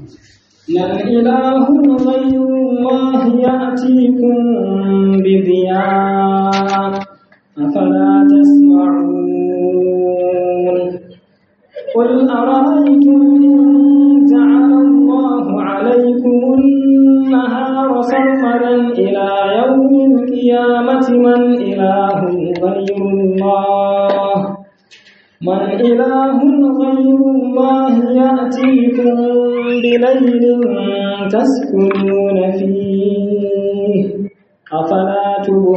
من إله غير الله يأتيكم بضياء أفلا تسمعون قل أرأيتم إن جعل الله عليكم النهار سرمدا إلى يوم القيامة من إله غير الله يأتيكم بليل تسكنون فيه أفلا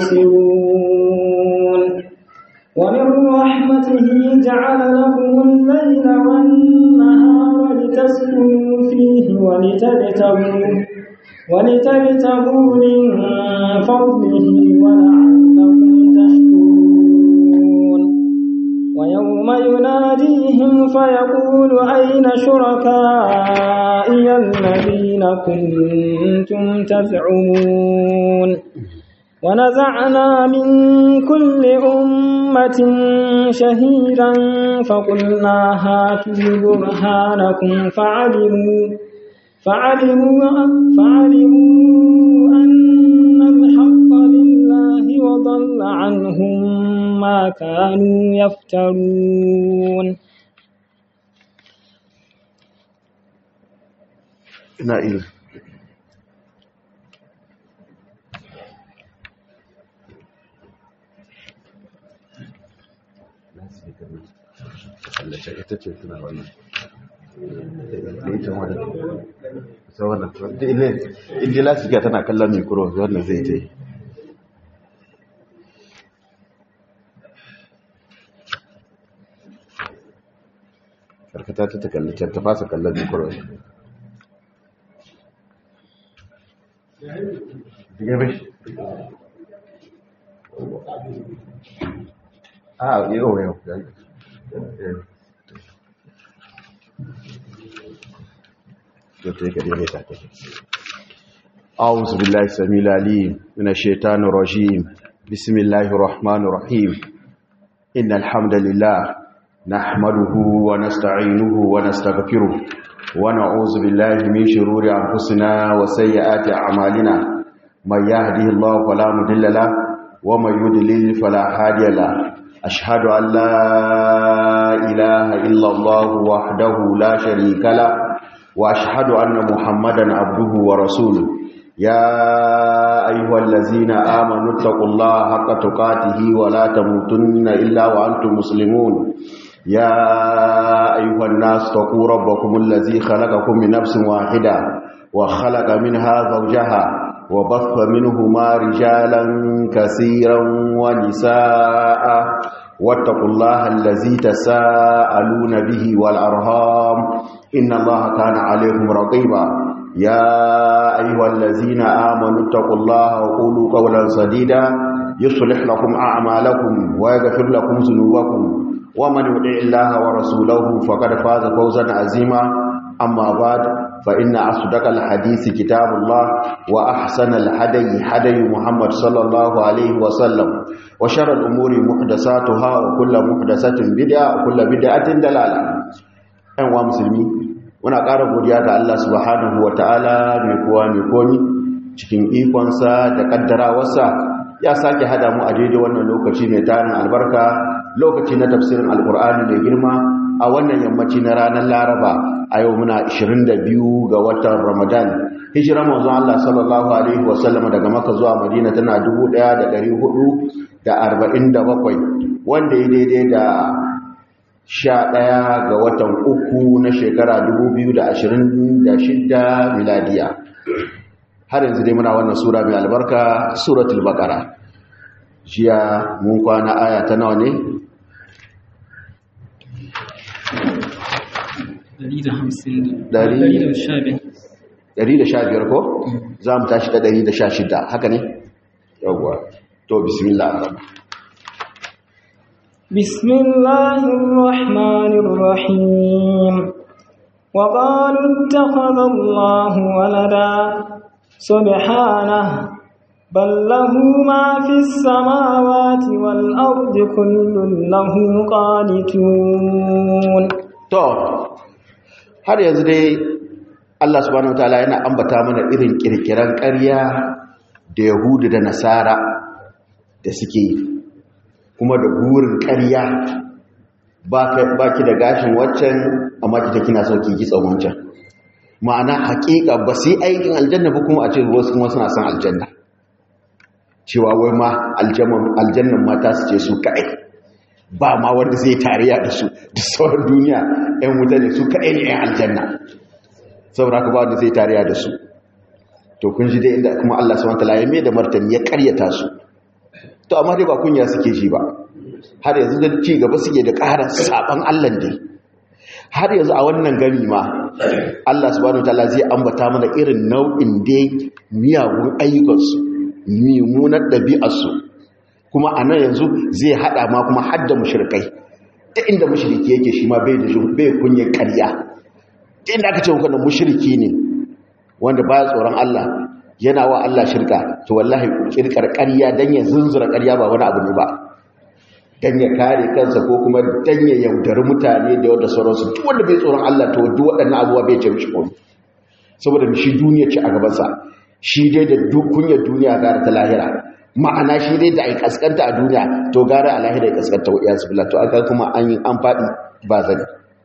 تبصرون ومن رحمته جعل لكم الليل والنهار لتسكنوا فيه ولتبتغوا من فضله ولعلكم تشكرون ويوم يناديهم فيقول أين شركائي الذين كنتم تزعمون ونزعنا من كل أمة شهيدا فقلنا هاتوا برهانكم فعلموا أن الحق لله وضل عنهم ما كانوا يفترون. نائل ita ce suna wannan ita wannan inda lasika tana kallon mikro wannan zai ta yi karkata ta kalli can ta fasa kallon mikro yau أعوذ بالله السميع العليم من الشيطان الرجيم بسم الله الرحمن الرحيم إن الحمد لله نحمده ونستعينه ونستغفره ونعوذ بالله من شرور أنفسنا وسيئات أعمالنا من يهده الله فلا مضل له ومن يضلل فلا هادي له أشهد أن لا إله إلا الله وحده لا شريك له وأشهد أن محمدا عبده ورسوله يا أيها الذين آمنوا اتقوا الله حق تقاته ولا تموتن إلا وأنتم مسلمون يا أيها الناس اتقوا ربكم الذي خلقكم من نفس واحدة وخلق منها زوجها وبث منهما رجالا كثيرا ونساء واتقوا الله الذي تساءلون به والأرحام إن الله كان عليكم رقيبا يا أيها الذين آمنوا اتقوا الله وقولوا قولا سديدا يصلح لكم أعمالكم ويغفر لكم ذنوبكم ومن يطع الله ورسوله فقد فاز فوزا عظيما أما بعد فإن أصدق الحديث كتاب الله وأحسن الهدي محمد صلى الله عليه وسلم وشر الأمور محدثاتها وكل محدثة بدعة وكل بدعة ضلالة. أيها المسلمين muna ƙara godiya ga Allah subhanahu wataala mai kowa mai komi cikin ikonsa da kaddarawarsa ya sake hada mu a daidai wannan lokaci mai tarin albarka lokaci na tafsirin alkur'ani da girma a wannan yammaci na ranar Laraba a yau muna 22 ga watan Ramadan hijira manzon Allah sallallahu alaihi wasallam daga Makka zuwa Madina tana 1447 wanda ya daidai da 11 ga watan uku na shekara 2026 miladiya. Har yanzu dai muna wannan sura mai albarka suratul baqara. Jiya mun kwana aya ta nawa ne? 115 ko? Za mu tashi ta 116 haka ne? Yawwa. To bismillah. بسم الله الرحمن الرحيم وقالوا اتخذ الله ولدا سبحانه بل له ما في السماوات والأرض كل له قانتون. To har yanzu dai Allah subhanahu wataala yana ambata mana irin kirkiran ƙarya da Yahudu da Nasara da suke yi, kuma da burin ƙarya ba ki da gashin waccan amma kita kina sauki kitsan wancan. Ma'ana haƙiƙa ba su yi aikin aljanna ba kuma a ce wasu kuma suna son aljanna, cewa wai ma aljannan mata su ce su kaɗai, ba ma wanda zai tarayya da su da sauran duniya 'yan wuta ne, su kaɗai ne 'yan aljanna, saboda haka ba wanda zai tarayya da su. To kun ji dai inda kuma Allah subhanahu wataala ya mai da martani ya karyata su. To amma dai ba kunya suke ji ba, har yanzu da ci gaba suke da ƙara saban Allah dai. Har yanzu a wannan gari ma Allah subhanahu wataala zai ambata mana irin nau'in dai miyagun ayyukansu, mummunar ɗabi'arsu, kuma a nan yanzu zai haɗa ma kuma hadda mushrikai. Ta inda mushriki yake shi ma bai kunyar ƙarya. Ta inda aka ce wannan mushriki ne wanda baya tsoron Allah, yana wa Allah shirka, to wallahi kirkar ƙarya dan ya zunzura ƙarya ba wani abu ne ba, dan ya kare kansa ko kuma dan ya yaudari mutane da wanda sauransu. Duk wanda bai tsoron Allah to duk waɗannan abubuwa bai ce mishi komai, saboda shi duniya ce a gabansa, shi dai da duk kunyar duniya gara ta lahira. Ma'ana shi dai da ai kaskanta a duniya to gara a lahira ya kaskanta wa iyasu billah. To aka kuma an faɗi ba zani.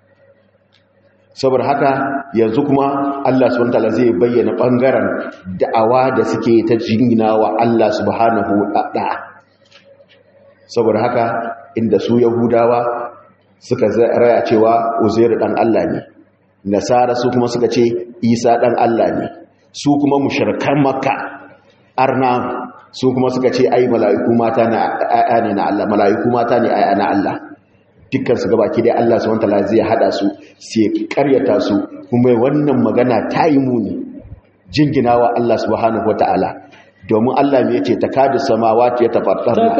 Saboda haka yanzu kuma Allah subhanahu wataala zai bayyana bangaren da'awa da suke ta jingina wa Allah subhanahu wataala. Saboda haka inda su Yahudawa suka raya cewa Uzairu dan Allah ne, Nasara su kuma suka ce Isa dan Allah ne, su kuma mushrikan Makka arna su kuma suka ce ai mala'iku mata ne ayana na Allah, mala'iku mata ne ayana Allah. Dukkan su gabaki dai Allah subhanahu wataala zai hada su sai karyata su, kuma wannan magana ta yi muni jinginawa Allah subhanahu wataala. Domin Allah me yace takadu samawati yatafattarna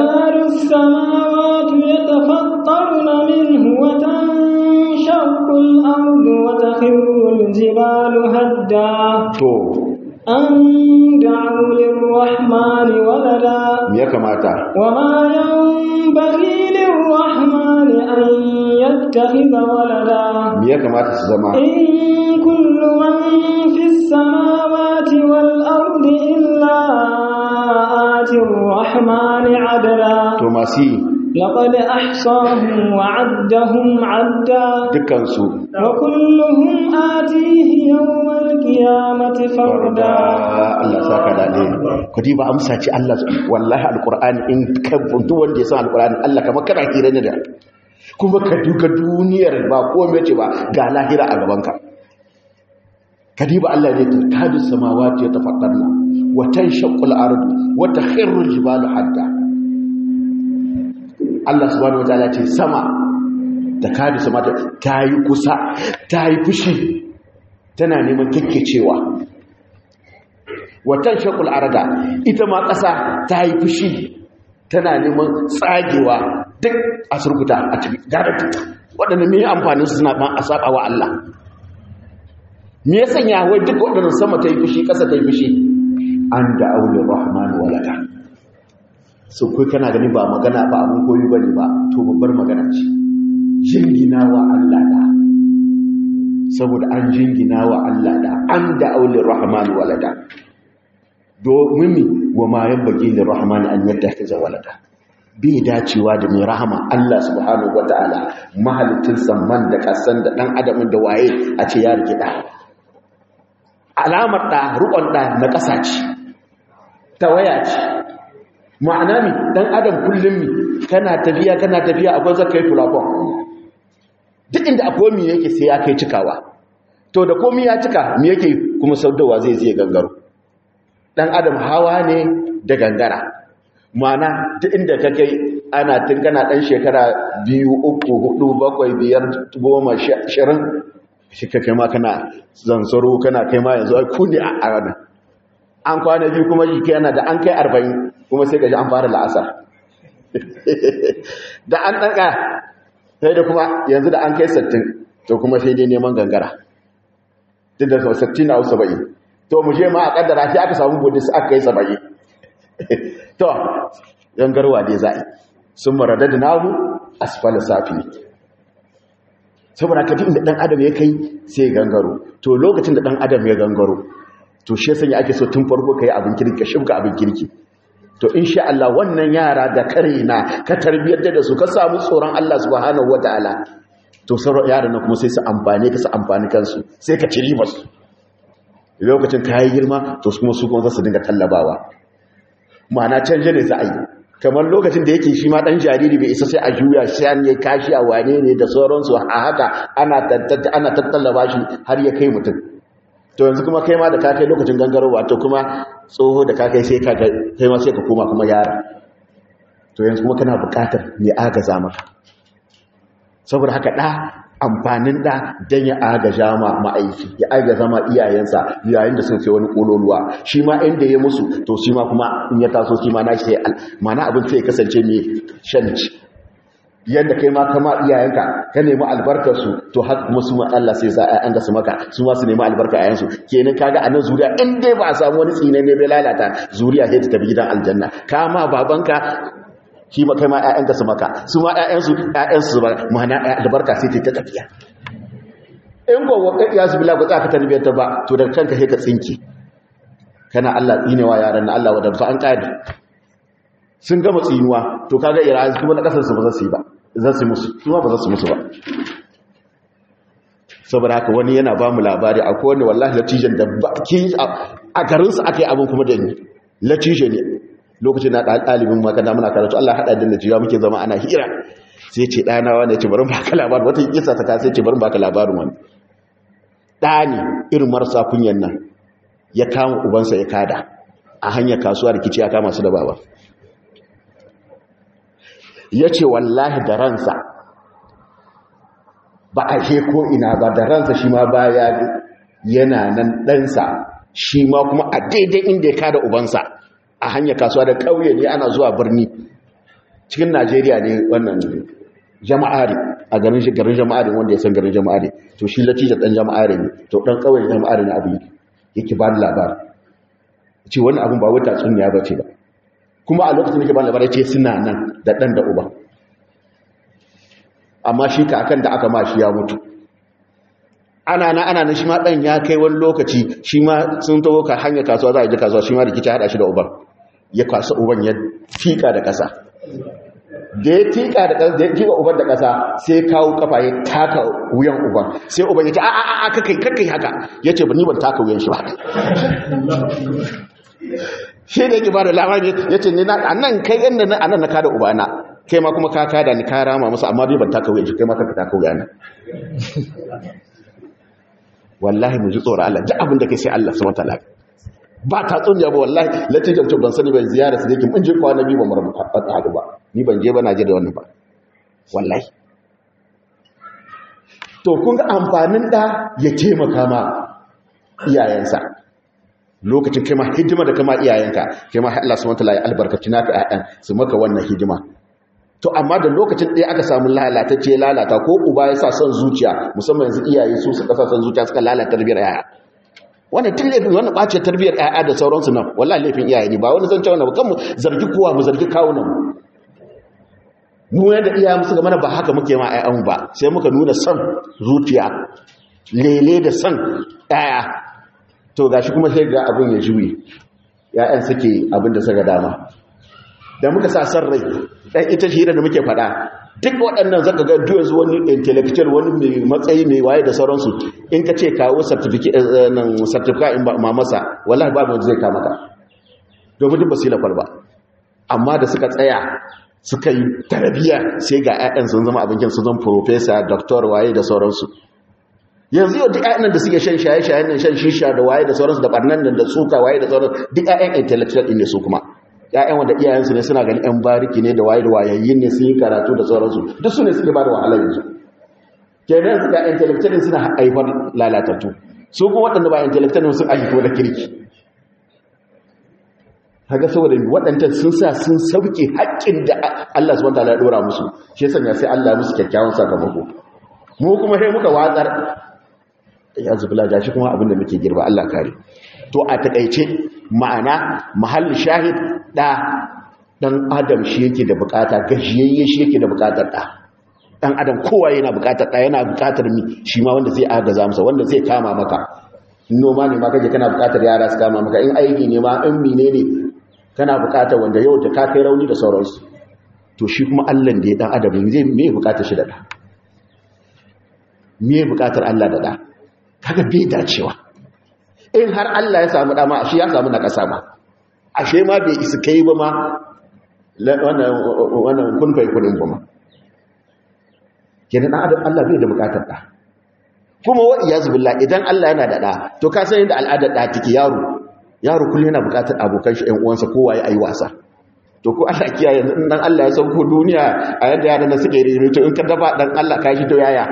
minhu wa tanshaqqu al-ardu wa takhirru al-jibalu hadda to an da'u lir-rahmani walada. Me ya kamata? Wa ma yanbaghi lir-rahmani an yattakhidha walada. Me ya kamata su zama? In kullu man fis samawati wal-ardi illa ati ar-rahmani 'adla. To masi laqad ahsahum wa 'addahum 'adda. Dukkan su wa kulluhum atihi yawmal qiyamati farda. Allah saka da ne kudi ba amsa ce Allah wallahi alqur'ani in ka duk wanda ya san alqur'ani Allah kamar kana hira ne da kuma ka duka duniyar ba komai ce ba ga lahira a gaban ka. Kadiba Allah ne takadu samawati yatafattarna wa tanshaqqu al-ardu wa takhirru al-jibalu hadda. Allah subhanahu wataala ce sama da kadu sama ta yi kusa, ta yi fushi, tana neman kekkecewa. Watan shakul arada ita ma ƙasa ta yi fushi, tana neman tsagewa duk a surkuta a cikin gadar. Waɗanda mai amfanin su suna ban a saɓa wa Allah. Me ya sanya wai duk waɗanda sama ta yi fushi, ƙasa ta yi fushi? An da aulin rahman walada. So kai kana gani ba magana ba abin koyi bane ba, to babbar magana ce. Jingina wa Allah da, saboda an jingina wa Allah da, an da aulin rahman walada. Domin wa ma yabbagi lir rahman an yattakhidha walada. Bai dacewa da mai rahama Allah subhanahu wataala, mahalittin samman da kasan da dan adamin da waye a ce ya rike da. Alamar da rukon da na kasa ce, tawaya ce. Ma'ana mi dan adam kullum mi kana tafiya akwai zakai fulafon. Duk inda akwai mi yake sai ya kai cikawa. To da komai ya cika mi yake kuma saudawa zai gangaro. Dan adam hawa ne da gangara. Ma'ana duk inda ka kai ana tun kana dan shekara 2 3 4 7 5 10 20 shi kai ma kana zanzaro kana kai ma yanzu ai kuni a ranar. An kwana biyu kuma shi yana da an kai 40 kuma sai gaji an fara la'asar. Da an ɗanka sai da kuma yanzu da an kai 60 to kuma sai dai neman gangara. Duk da 60 na 70 to mu je ma a kaddara sai aka samu bodis aka kai 70. To gangarwa dai za'i sun maradad nahu asfal safi. saboda ka inda dan adam ya kai sai gangaro. To lokacin da dan adam ya gangaro to shi yasa ake so tun farko kai abin kirki ka shibga abin kirki. To insha Allah wannan yara da karena ka tarbiyar da su ka samu tsoron Allah subhanahu wataala to sauran yaran nan kuma sai su amfane ka su amfani kansu sai ka ci ribar su. Lokacin ka yi girma to kuma su kuma za su dinga tallabawa, ma'ana canje ne za a yi. Kamar lokacin da yake shi ma ɗan jariri bai isa sai a juya sai an yi kashi a wane ne da sauransu a haka ana tattallaba shi har ya kai mutum. To yanzu kuma kai ma da ka kai lokacin gangarowa to kuma tsoho da ka kai sai kai ma sai ka koma kuma yara. To yanzu kuma kana buƙatar mai agaza maka. Saboda haka ɗa amfanin ɗa don ya agaza ma ma'aiki, ya agaza ma iyayensa yayin da sun sai wani ƙololuwa, shi ma inda ya musu to shi ma kuma in ya taso shi ma na shi sai mana abin sai kasance mai shanci. Yadda kai ma kama iyayenka ka nemi albarkarsu to haka kuma su ma Allah sai za a su maka su ma su nemi albarka a yansu. Kenan kaga a nan zuriya in dai ba a samu wani tsine ne bai lalata zuriya sai ta tafi gidan aljanna. Kama babanka shi ma kai ma ƴaƴanka su maka su ma ƴaƴansu ba ma'ana albarka sai ta tafiya. In ba ya su bila ba za ka tarbiyyar ta ba to da kanka sai ka tsinke kana Allah tsinewa yaran na Allah wadda fa an kadi sun gama tsinuwa to kaga irazi kuma na kasar su ba za su yi ba za su musu kuma ba za su musu ba. Saboda haka wani yana ba mu labari akwai wani wallahi latijan da a garinsu aka yi abin kuma da ni latijan ne lokacin na ɗalibin makana muna karatu Allah haɗa da Najeriya muke zama ana hira sai ce ɗana wani ya ce bari baka labarin wata kisa ta kasa ce bari baka labarin wani ɗani irin marasa kunyan nan ya kama ubansa ya kada a hanyar kasuwa rikici ya kama su da baba ya ce wallahi da ransa ba a ke ko ina ba da ransa shi ma baya yana nan ɗansa shi ma kuma a daidai inda ya kada ubansa a hanyar kasuwa da ƙauye ne ana zuwa birni cikin Najeriya ne wannan jama'ari a garin jama'ari wanda ya san garin jama'ari to shi latijar ɗan jama'ari ne to ɗan ƙauye jama'ari ne abin yake ba da labari ce wani abin ba wata tsuniya ba ce ba kuma a lokacin da ke ba labari ce suna nan da ɗan da uba amma shi kakan da aka ma shi ya mutu ana nan shi ma ɗan ya kai wani lokaci shi ma sun taho ka hanyar kasuwa za a ji kasuwa shi ma rikici haɗa shi da uban ya kwasa uban ya tika da ƙasa da ya tika da ƙasa da ya tika uban da ƙasa sai kawo kafa ya taka wuyan uban sai uban ya ce a kakai haka ya ce ba ni ban taka wuyan shi ba shi da yake ba da labari ya ce ni a nan kai yadda a nan na kada ubana kai ma kuma ka kada ni ka rama masa amma ban taka wuyan shi kai ma ka taka wuyana wallahi mu ji tsoron Allah ji abin da kai sai Allah subhanahu wataala ba ta tsunya ba wallahi latijan to ban sani ban ziyara su dake mun je kwana biyu ba mu rubuta hadu ba ni ban je ba na je da wannan ba wallahi. To kun ga amfanin da ya taimaka ma iyayensa lokacin kai ma hidima da kama iyayenka kai ma Allah subhanahu wataala ya albarkaci naka ƴaƴan su maka wannan hidima. To amma da lokacin ɗaya aka samu lalatacce lalata ko uba ya sa son zuciya musamman yanzu iyaye su suka sa son zuciya suka lalata tarbiyar yaya wannan tun laifin wannan ɓace tarbiyar yaya da sauransu nan wallahi laifin iyaye ne ba wani zan cewa ba kan mu zargi kowa mu zargi kawunan mu yadda iyaye musu ga mana ba haka muke ma ƴaƴan ba sai muka nuna son zuciya lele da son yaya to gashi kuma sai ga abin ya juye ƴaƴan suke abin da suka dama da muka sa san rai dan ita hira da muke faɗa duk waɗannan zaka ga duk yanzu wani intellectual wani mai matsayi mai waye da sauransu in ka ce kawo certificate in ba masa wallahi babu wanda zai kama ka domin duk basila kwalba amma da suka tsaya suka yi tarbiyya sai ga ƴaƴan sun zama abincin sun zama professor doctor waye da sauransu yanzu yau duk ƴaƴan da suke shan shaye-shayen nan shan shisha da waye da sauransu da barnan nan da tsuka waye da sauransu duk ƴaƴan intellectual din ne su kuma ƴaƴan wanda iyayensu ne suna ganin ƴan bariki ne da waye da wayayyin ne sun yi karatu da sauransu duk su ne suke ba da wahala yanzu kenan su ga intellectual suna haifar lalatattu su kuma waɗanda ba intellectual sun aiki da kirki kaga saboda waɗancan sun sa sun sauke haƙƙin da Allah subhanahu wataala ya dora musu shi yasa sai Allah ya musu kyakkyawan sakamako mu kuma sai muka watsar ya zubula gashi kuma abin da muke girba Allah kare to a takeice ma'ana mahallin shahid dan adam shi yake da bukata gajiyayye shi yake da bukatar da dan adam kowa yana bukatar da yana bukatar shi ma wanda zai agaza masa wanda zai kama maka noma ne ma kake kana bukatar yara su kama maka in aiki ne ma in menene kana bukatar wanda yau da ka kai rauni da sauransu to shi kuma Allah da ya dan adam zai me bukatar shi da da me bukatar Allah da da kaga bai dacewa in har Allah ya samu dama shi ya samu na kasa ma ashe ma bai isa kai ba ma wannan kun fai kudin ba ma kenan adam Allah bai da bukatar da kuma wa iyaz billah idan Allah yana da da to ka san yadda al'adar da take yaro kullum yana bukatar abokan shi ɗan uwansa kowa ya yi wasa to ko Allah kiyaye dan Allah ya sauko duniya a yadda yaran da suke rere to in ka dafa dan Allah ka shi to yaya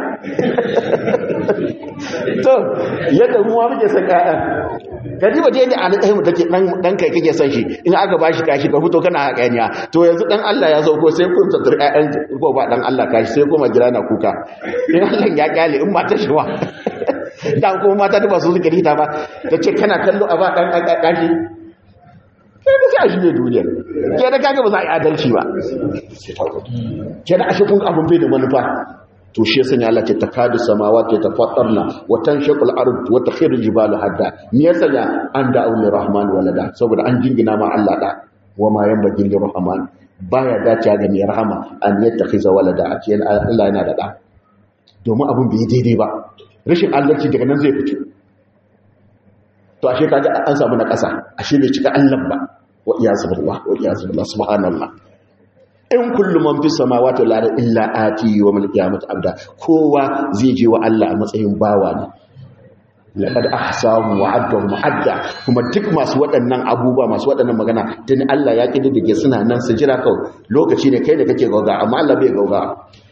to yadda mu ma muke san ƴaƴan kaji waje ne alƙai mu take dan kai kake san shi in aka bashi kashi ka fito kana haƙaniya to yanzu dan Allah ya sauko sai kun tsatsar ƴaƴan ko ba dan Allah kashi sai kuma jira na kuka in Allah ya kyale in mata shi wa dan kuma mata da ba su suke rita ba tace kana kallo a ba dan kashi sai da sai a shige duniyar ke da kaga ba za a yi adalci ba ke da ashe kun abin bai da manufa to shi yasa ne Allah ce takadu samawati tafattarna wa tanshaqu al-ard wa takhiru al-jibalu hadda me yasa ya an da'u lir-rahman walada saboda an jingina ma Allah da wa ma yanbaghi lir-rahman baya dace ga mai rahama an yattakhiza walada a cikin Allah yana da da domin abin bai daidai ba rashin adalci daga nan zai fito to ashe kaga an samu na ƙasa ashe bai cika Allah ba wa iyazu billah subhanallah in kullu man fis samawati wal ardi illa ati yawmal qiyamati abda kowa zai je wa Allah a matsayin bawa ne laqad ahsahu wa addahum adda kuma duk masu waɗannan abubuwa masu waɗannan magana tun Allah ya kididdige suna nan su jira kawai lokaci ne kai da kake gauga amma Allah bai gauga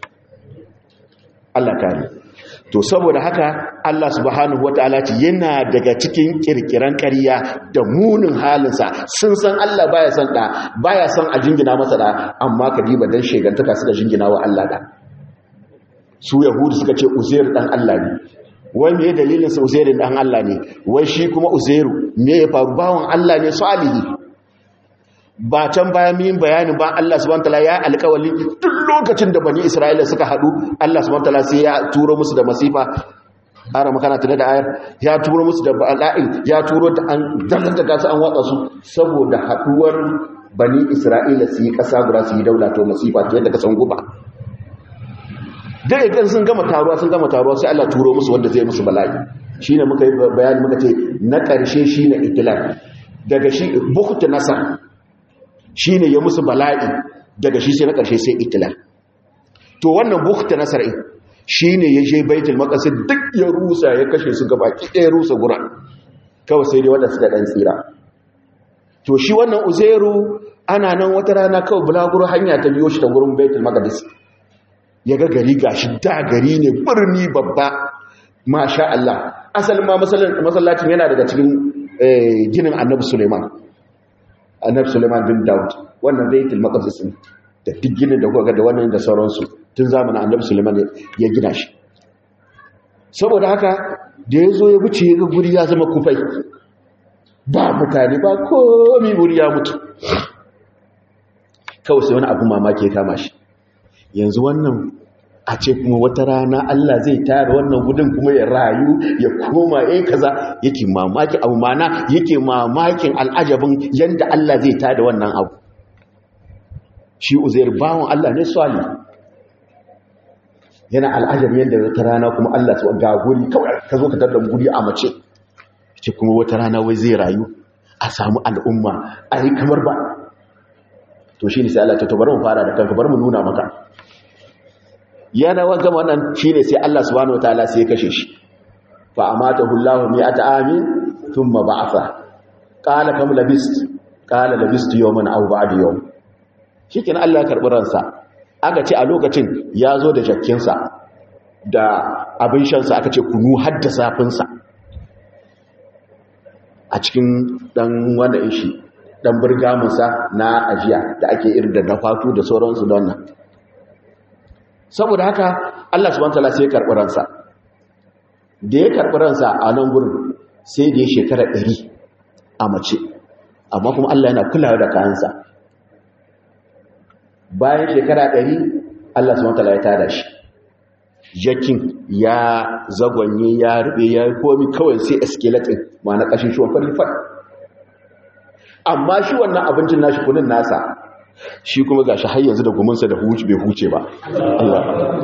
Allah kare to saboda haka Allah subhanahu wataala ce yana daga cikin kirkiran ƙarya da munin halinsa sun san Allah baya son da baya son a jingina masa da amma kadiba dan shegantaka suka jingina wa Allah da su yahudu suka ce uzair dan Allah ne wai me dalilin sa uzair dan Allah ne wai shi kuma uzairu me ya faru bawon Allah ne salihi ba can bayan yin bayani ba Allah subhanahu wataala ya alƙawali duk lokacin da bani Isra'ila suka hadu Allah subhanahu wataala sai ya turo musu da masifa ara makana tare da ayar ya turo musu da bala'in ya turo da an daga su an watsa su saboda haduwar bani Isra'ila su yi kasa guda su yi daula to masifa ce daga san guba dai idan sun gama taruwa sai Allah turo musu wanda zai musu bala'i shine muka yi bayani muka ce na ƙarshe shine itilal daga shi bukhtu nasar shi ne ya musu bala'i daga shi sai na ƙarshe sai itilal to wannan bukta nasar'in shi ne ya je baitul maqdis duk ya rusa ya kashe su gaba ɗaya rusa guran kawai sai dai wanda suka ɗan tsira to shi wannan uzairu ana nan wata rana kawai bulaguro hanya ta biyo shi ta gurin baitul maqdis ya ga gari gashi da gari ne birni babba masha Allah asalin ma masallacin yana daga cikin ginin annabi Suleiman bin Daud wannan baitul maqdis da duk ginin da kuka ga da wannan da sauransu tun zamanin annabi Suleiman ya gina shi saboda haka da yazo ya wuce ga guri ya zama kufai ba mutane ba komai guri ya mutu kawai sai wani abu mamaki ya kama shi yanzu wannan a ce kuma wata rana Allah zai tare wannan gudun kuma ya rayu ya koma kaza yake mamaki abu mana yake mamakin al'ajabin yanda Allah zai tare wannan abu shi Uzair bawon Allah ne salih yana al'ajabin yanda wata rana kuma Allah su ga guri kawai ka zo ka tada guri a mace ce kuma wata rana wai zai rayu a samu al'umma ai kamar ba to shine sai Allah ta bari mu fara da kanka bari mu nuna maka yana wanga wannan shine sai Allah subhanahu wataala sai ya kashe shi fa amatahu Allahu mi'ata amin thumma ba'atha qala kam labist qala labistu yawman aw ba'da yawm shikenan Allah ya karbi ransa aka ce a lokacin ya zo da jakkin sa da abin shan sa aka ce kunu hadda safin sa a cikin dan wanda shi dan burgamin sa na ajiya da ake irin da nafatu da sauransu don nan saboda haka Allah subhanahu wataala sai ya karɓi ransa da ya karɓi ransa a nan gurin sai da ya shekara 100 a mace amma kuma Allah yana kulawa da kayansa bayan shekara 100 Allah subhanahu wataala ya tada shi jakin ya zagonye ya rube ya komi kawai sai skeleton ma na kashin shi wani fat amma shi wannan abincin nashi kunin nasa shi kuma gashi har yanzu da gumunsa da bai huce ba Allah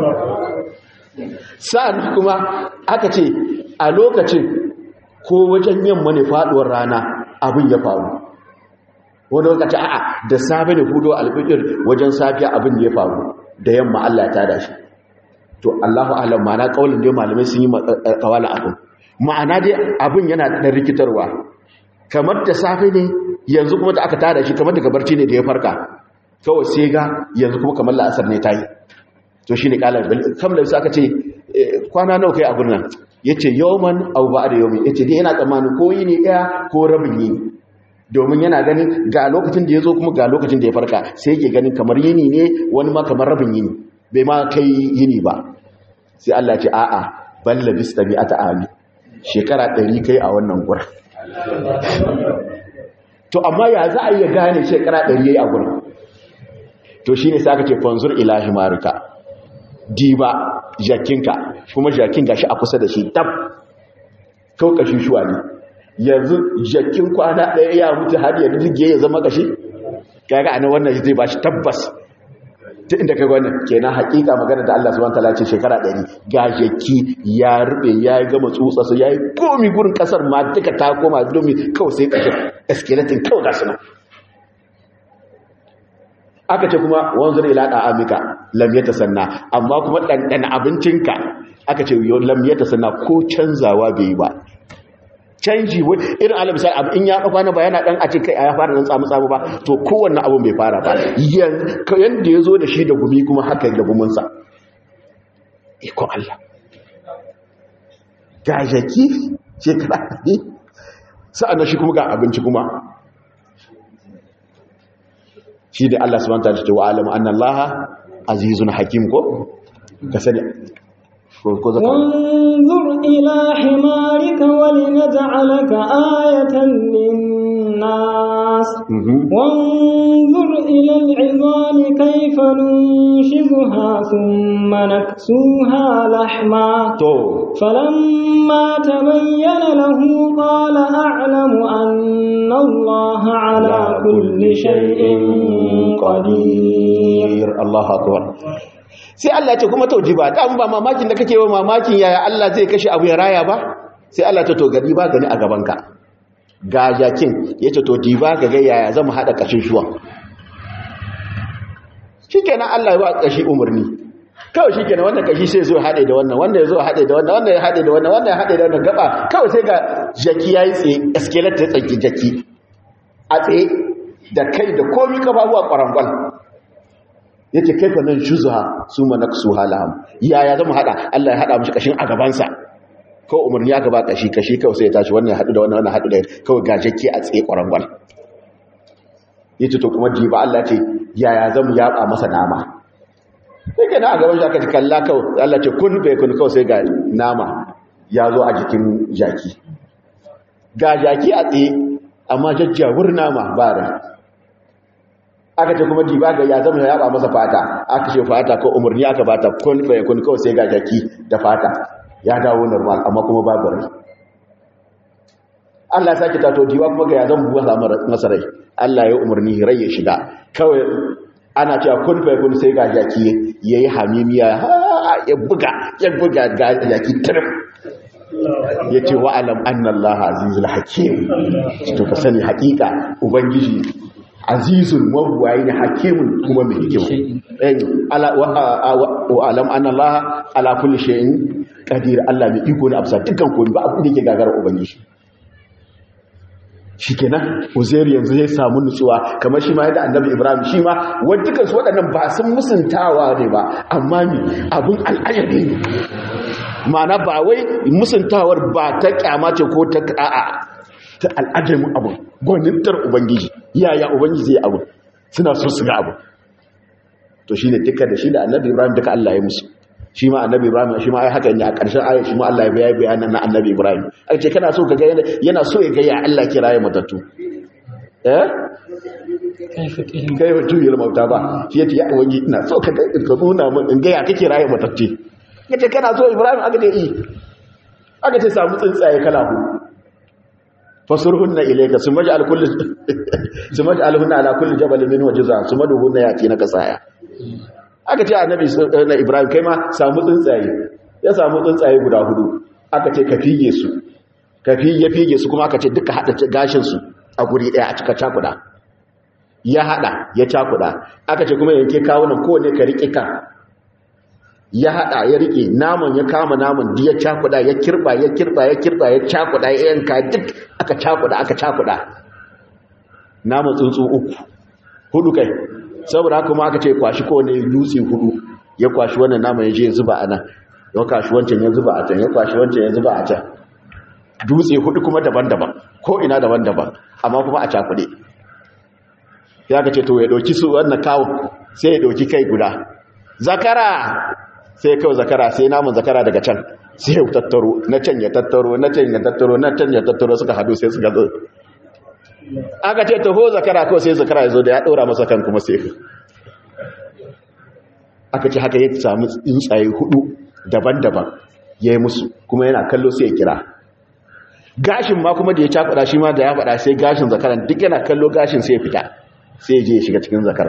sa'an kuma aka ce a lokacin ko wajen yamma ne faduwar rana abin ya faru wani lokaci a'a da safe da hudu alfijir wajen safiya abin ya faru da yamma Allah ya tada shi to Allahu a'lam ma'ana kaulin da malamai sun yi kawala abin ma'ana dai abin yana da rikitarwa kamar da safe ne yanzu kuma da aka tada shi kamar daga barci ne da ya farka kawai sai ga yanzu kuma kamar la'asar ne tayi to shine kalan kamar da aka ce kwana nawa kai abin nan yace yawman aw ba'da yawmin yace dai yana tsammanin ko yini daya ko rabin yini domin yana ganin ga lokacin da yazo kuma ga lokacin da ya farka sai yake ganin kamar yini ne wani ma kamar rabin yini bai ma kai yini ba sai Allah ce a'a balla bistabi'ata ami shekara 100 kai a wannan gurin to amma ya za a iya gane shekara 100 yayi a gurin to shine sai aka ce fanzur ilahi marika diba jakinka kuma jakin gashi a kusa da shi tab kaukashi shuwa ne yanzu jakin kwana ɗaya ya mutu har ya dige ya zama kashi kaga anan wannan zai bashi tabbas ta inda kai wannan kenan hakika magana da Allah subhanahu wataala ce shekara 100 ga jaki ya rube ya gama tsutsa sai yayi komi gurin kasar ma duka ta koma domin kawai sai kashe skeleton kawai gasu nan aka ce kuma wanzur ila da'amika lam yatasanna amma kuma dan abincinka aka ce lam yatasanna ko canzawa bai ba canji irin alam misali abu in ya dauka na bayana dan a ce kai ya fara nan tsamu ba to kowanne abu bai fara ba yanda yazo da shi da gumi kuma haka da gumin sa iko Allah gajaki shekara ne sa'an shi kuma ga abinci kuma shi da Allah subhanahu wa ta'ala ce wa alam anna Allah azizun hakim ko ka sani ko zaka wanzur ila himarika walinaj'alaka ayatan lin-nas wanzur ila al'izami kayfa nunshizuha thumma naksuha lahma to falamma tabayyana lahu qala a'lamu anna Allah ala kulli shay'in qadir. Allahu akbar. Sai Allah ce kuma taujiba dan ba mamakin da kake wa mamakin yaya Allah zai kashe abu ya raya ba sai Allah ta to gari ba gani a gaban ka ga jakin yace to diba ga yaya zamu hada kashin shuwan shikenan Allah ya ba kashi umurni kawai shikenan wannan kashi sai zo hade da wannan wanda ya zo hade da wannan wanda ya hade da wannan wanda ya hade da wannan gaba kawai sai ga jaki yayi tsaye skeleton ya tsaki jaki a tsaye da kai da komi kafafuwa kwarangwal yace kaifa nan shuzuha suma naksuha lahum yaya zamu hada Allah ya hada mishi kashin a gaban sa ko umarni ya gaba kashi kawai sai ya tashi wannan ya hadu da wannan hadu da kawai gajeke a tsaye kwarangwal yace to kuma jiba Allah ce yaya zamu yaba masa nama sai kana a gaban shi aka kalla kawai Allah ce kun bai kun kawai sai ga nama ya zo a jikin jaki ga jaki a tsaye amma jajjawur nama ba da aka ce kuma diba ga ya zama ya ba masa fata aka ce fata ko umarni aka bata kun fa kun kawai sai ga jaki da fata ya dawo normal amma kuma babu rai Allah ya saki tato diba kuma ga ya zama buwa masa rai Allah ya umarni rai ya shiga kawai ana cewa kun fa kun sai ga jaki yayi hamimiya ya buga ga jaki tirim yace wa alam anna Allah azizul hakim to ka sani hakika ubangiji azizun mawwayi ne hakimun kuma mai hikima wa alam anna Allah ala kulli shay'in qadir Allah mai iko ne absa dukkan komai ba abin da yake gagara ubangiji shikenan Uzair yanzu ya samu nutsuwa kamar shi ma yadda Annabi Ibrahim shi ma dukkan su waɗannan ba sun musuntawa ne ba amma ni abun al'ajabi ne ma'ana ba wai musuntawar ba ta kyama ce ko ta a'a ta al'ajamin abu gwanintar ubangiji yaya ubangiji zai abu suna so su ga abu to shine duka da shi da Annabi Ibrahim duka Allah ya musu shi ma Annabi Ibrahim shi ma ai haka ne a ƙarshen ayat shi ma Allah ya bayyana na Annabi Ibrahim aka ce kana so ka ga yana so ya ga ya Allah kira ya matattu kai fa tuyar mauta ba shi yace ya ubangiji ina so ka ga nuna mun in ga ya kake raye matattu yace kana so Ibrahim aka ce aka ce samu tsuntsaye kala hudu fasurhunna ilayka sumaj'alhunna ala kulli jabalin minhu juz'a sumaduhunna yati na kasaya aka ce annabi na Ibrahim kai ma samu tsuntsaye ya samu tsuntsaye guda hudu aka ce ka fige su ya fige su kuma aka ce duka hada gashin su a guri daya a cika cakuda ya hada ya cakuda aka ce kuma yanke kawunan kowane ka rike ka ya hada ya rike naman ya kama naman ya cakuda ya kirba ya cakuda ya yanka duk aka cakuda naman tsuntsu hudu kai saboda haka kuma aka ce kwashi kowane dutse hudu ya kwashi wannan naman ya je zuba a nan ya kwashi wancan ya zuba a can ya kwashi wancan ya zuba a can dutse hudu kuma daban-daban ko ina daban-daban amma kuma a cakude ya ka ce to ya dauki su wannan kawo sai ya dauki kai guda zakara sai kawai zakara sai namun zakara daga can sai ya tattaro na can ya tattaro na can ya tattaro na can ya tattaro suka hadu sai suka zo aka ce taho zakara kawai sai zakara ya zo da ya ɗora masa kan kuma sai aka ce haka ya samu tsuntsaye hudu daban-daban ya yi musu kuma yana kallo sai ya kira gashin ma kuma da ya cakuɗa shi ma da ya faɗa sai gashin zakaran duk yana kallo gashin sai ya fita sai ya je ya shiga cikin zakara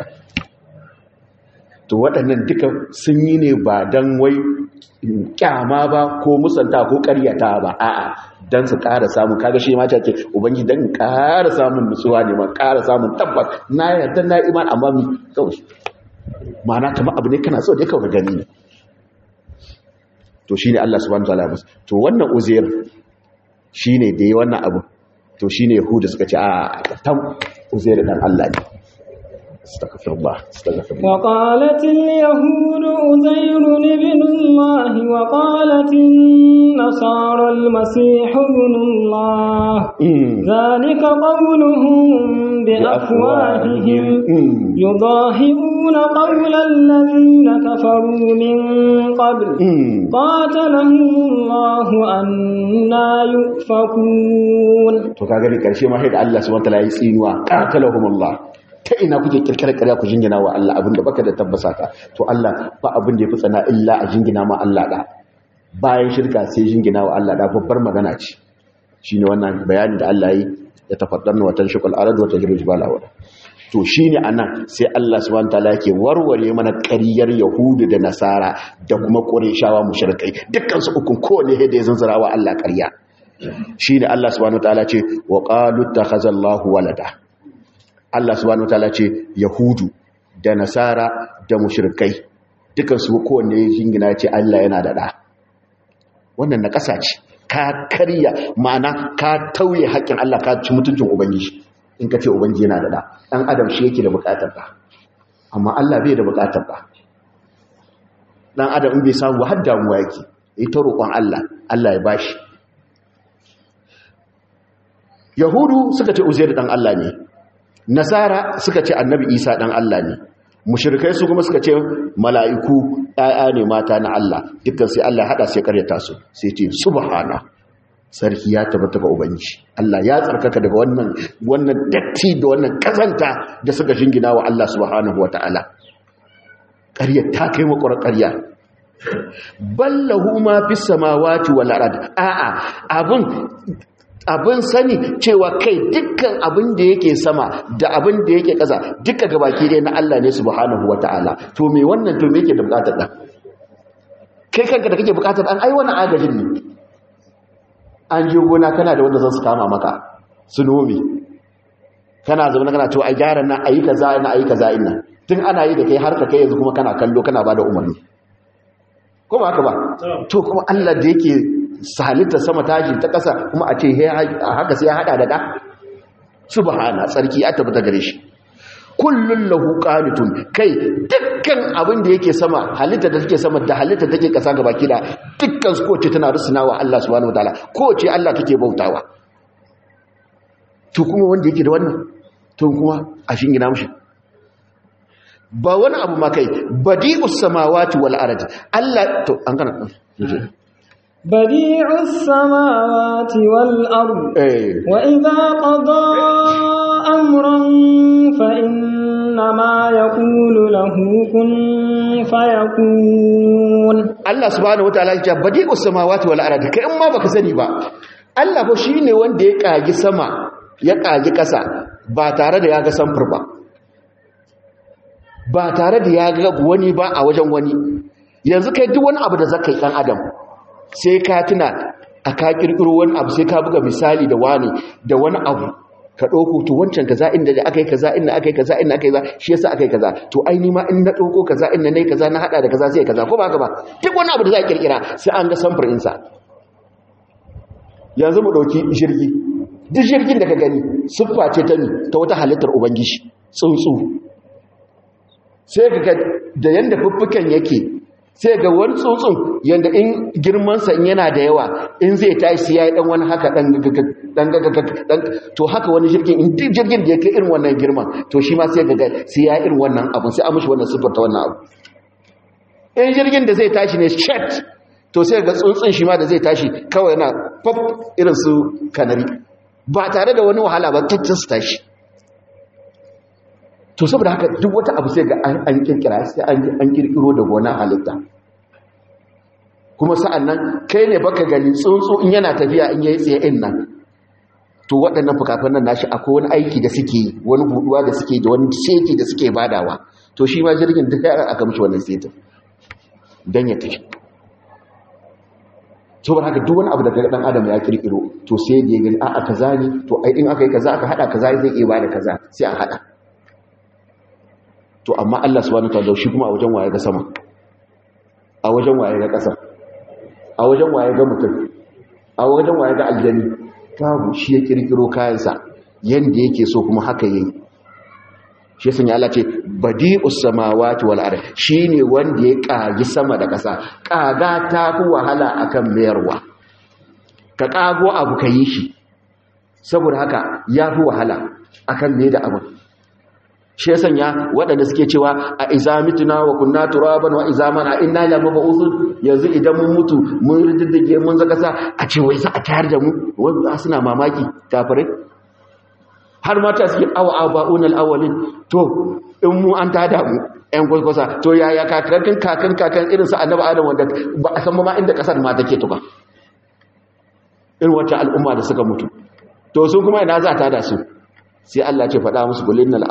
to waɗannan duka sun yi ne ba don wai kyama ba ko musanta ko ƙaryata ba a'a don su ƙara samun kaga shi ma ce ubangi don ƙara samun nutsuwa ne ma ƙara samun tabbas na yarda na iman amma mi kawai ma'ana kamar abu ne kana so dai kawai gani ne to shine Allah subhanahu wataala musu to wannan uzair shine da yi wannan abu to shine yahuda suka ce a tam uzair dan Allah ne استغفر الله وقالت اليهود عزير ابن الله وقالت النصارى المسيح ابن الله ذلك قولهم بأفواههم يضاهئون قول الذين كفروا من قبل قاتلهم الله أنا يؤفكون فكاغري كرشي ما هيد الله سبحانه وتعالى يسينوا قاتلهم الله ta ina kuke kirkirar ƙarya ku jingina wa Allah abinda baka da tabbasa ka to Allah ba abin da yafi tsana illa a jingina ma Allah da bayan shirka sai jingina wa Allah da babbar magana ce shine wannan bayani da Allah yi ya tafaddanna wa tanshqul arad wa tajru jibala wa to shine anan sai Allah subhanahu wataala yake warware mana ƙaryar yahudu da nasara da kuma qurayshawa mushrikai dukkan su ukun kowane da ya zanzara wa Allah ƙarya shine Allah subhanahu wataala ce wa qalu takhazallahu walada Allah subhanahu wataala ce yahudu da nasara da mushrikai dukan su kowanne jingina ce Allah yana da da wannan na ƙasa ce ka karya ma'ana ka tauye haƙƙin Allah ka ci mutuncin ubangiji in ka ce ubangiji yana da da dan adam shi yake da buƙatar da amma Allah bai da buƙatar da dan adam in bai samu har damuwa yake ita roƙon Allah ya bashi yahudu suka ce uzair dan Allah ne nasara suka ce annabi isa dan Allah ne mushrikai su kuma suka ce mala'iku ƴaƴa ne mata na Allah dukkan sai Allah hada sai karyata su sai ce subhana sarki ya tabbata ga ubangiji Allah ya tsarkaka daga wannan datti da wannan kazanta da suka jingina wa Allah subhanahu wataala ƙarya ta kai makwarar ƙarya ballahu ma fis samawati wal ard a'a abin sani cewa kai dukkan abin da yake sama da abin da yake ƙasa duka gabaki dai na Allah ne subhanahu wata'ala to me wannan to me yake da bukatar dan kai kanka da kake bukatar dan ai wannan agajin ne an je gona kana da wanda zan su kama maka su nomi kana zama kana to ai gyara nan ayi kaza inna tun ana yi da kai har ka kai yanzu kuma kana kallo kana bada umarni ko ba haka ba to kuma Allah da yake halitta sama taji ta ƙasa kuma a ce haka sai ya hada da ɗa subhana tsarki ya tabbata gare shi kullun lahu qanitun kai dukkan abin da yake sama halitta da take sama da halitta take ƙasa gabaki da dukkan su kowace tana rusunawa Allah subhanahu wataala kowace Allah take bautawa to kuma wanda yake da wannan to kuma a shingina mushi ba wani abu ma kai badi'us samawati wal ard Allah to an kana بديع السماوات والأرض وإذا قضى أمرا فإنما إنما يقول له كن فيكون. Allah subhanahu wataala ya ce badi'us samawati wal ardi, kai in ma baka sani ba Allah fa shine wanda ya kagi sama ya kagi kasa ba tare da ya ga samfur ba tare da ya ga wani ba a wajen wani. Yanzu kai duk wani abu da zaka yi dan adam sai ka tuna a ka kirkiro wani abu, sai ka buga misali da wani da wani abu, ka ɗauko to wancan kaza inda da aka yi kaza inda aka yi kaza inda aka yi kaza shi yasa aka yi kaza, to ai ni ma in na ɗauko kaza inda na yi kaza na haɗa da kaza sai kaza, ko ba haka ba? Duk wani abu da za a kirkira sai an ga samfur ɗinsa. Yanzu mu ɗauki jirgi, duk jirgin da ka gani siffa ce ta wata halittar ubangiji, tsuntsu. Sai ka ga da yanda fuffuken yake, sai ga wani tsuntsun yanda in girmansa in yana da yawa in zai tashi ya yi ɗan wani haka ɗan to haka wani jirgin in duk jirgin da ya kai irin wannan girman to shi ma sai ga sai ya irin wannan abu, sai an mishi wannan siffar ta wannan abu. In jirgin da zai tashi ne shet, to sai ga tsuntsun shi ma da zai tashi kawai yana pop irin su kanari ba tare da wani wahala ba, taccin su tashi. To saboda haka duk wata abu sai ga an kirkira, sai an kirkiro da gona halitta. Kuma sa'an nan kai ne baka gani tsuntsu in yana tafiya in yayi tsaye in nan, to waɗannan fukafan nan nashi akwai wani aiki da suke, wani buduwa da suke, da wani seti da suke badawa, to shi ma jirgin duk aka mishi wannan setin dan ya tafi. Saboda haka duk wani abu da dan adam ya kirkiro to sai da ya gani a'a kaza ne, to ai in aka yi kaza aka hada kaza zai iya bada kaza sai a hada. To amma Allah subhanahu wataala shi kuma a wajen waye ga sama, a wajen waye ga ƙasa, a wajen waye ga mutum, a wajen waye ga aljani, babu. Shi ya kirkiro kayansa yanda yake so kuma haka yayi. Shi yasa Allah ce badi'us samawati wal ardi, shine wanda ya kagi sama da ƙasa. Kaga ta fi wahala akan mayarwa. Ka kago abu ka yi shi, saboda haka ya fi wahala akan me da abu. Shi ya sanya waɗanda suke cewa a izamituna wa kunna turaban wa izaman a inna la mab'uthun, yanzu idan mun mutu mun riddige mun zaka sa a ce wai za a tayar da mu, wanda suna mamaki kafirai. Har mata suke aba'unal awwalin, to in mu an tada mu ɗan gwagwasa, to yaya kakan irin su annabi Adam wanda ba a san ma inda kasar ma take tuka, irin wata al'umma da suka mutu, to sun kuma ina za a tada su? Sai Allah ce faɗa musu qul innal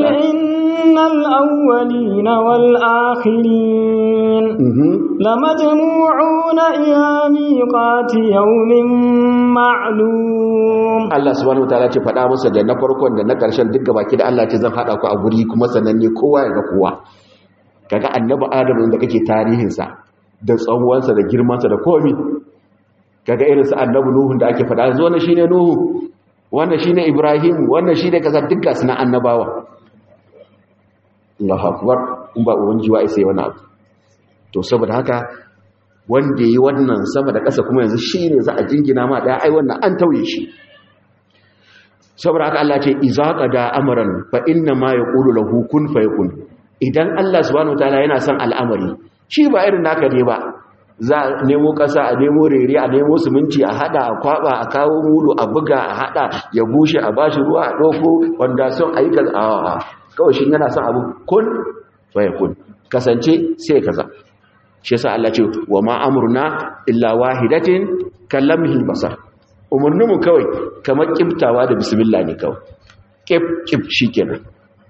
awwalina wal akhirin lamajmu'una ila miqati yawmin ma'lum. Allah subhanahu wataala ce faɗa musu da na farkon da na ƙarshen duk gabaki da Allah ce zan hada ku a guri kuma sananne kowa ya ga kowa. Kaga annabi Adam da kake tarihin sa da tsawonsa da girman sa da komai, kaga irin sa annabi Nuhu da ake faɗa yanzu wannan shine Nuhu, wannan shine Ibrahim, wannan shine kaza, duk gasu na annabawa. Allahu akbar, in ba ubangiji wa sai wani abu. To saboda haka wanda yi wannan sama da ƙasa kuma yanzu shine za a jingina ma da ai wannan an tauye shi. Saboda haka Allah ce iza qada amran fa inna ma yaqulu lahu kun fayakun. Idan Allah subhanahu wataala yana son al'amari, shi ba irin naka ne ba, za a nemo ƙasa, a nemo rere, a nemo siminti, a hada, a kwaba, a kawo mulu, a buga, a hada, ya bushe, a bashi ruwa, a ɗauko wanda son a yi kaza. A kawai shi yana son abu kun faya kun, kasance sai kaza. Shi yasa Allah ce wa ma amruna illa wahidatin kallamhil basar. Umarninmu kawai kamar kiftawa da bismillah ne kawai, kif shikenan.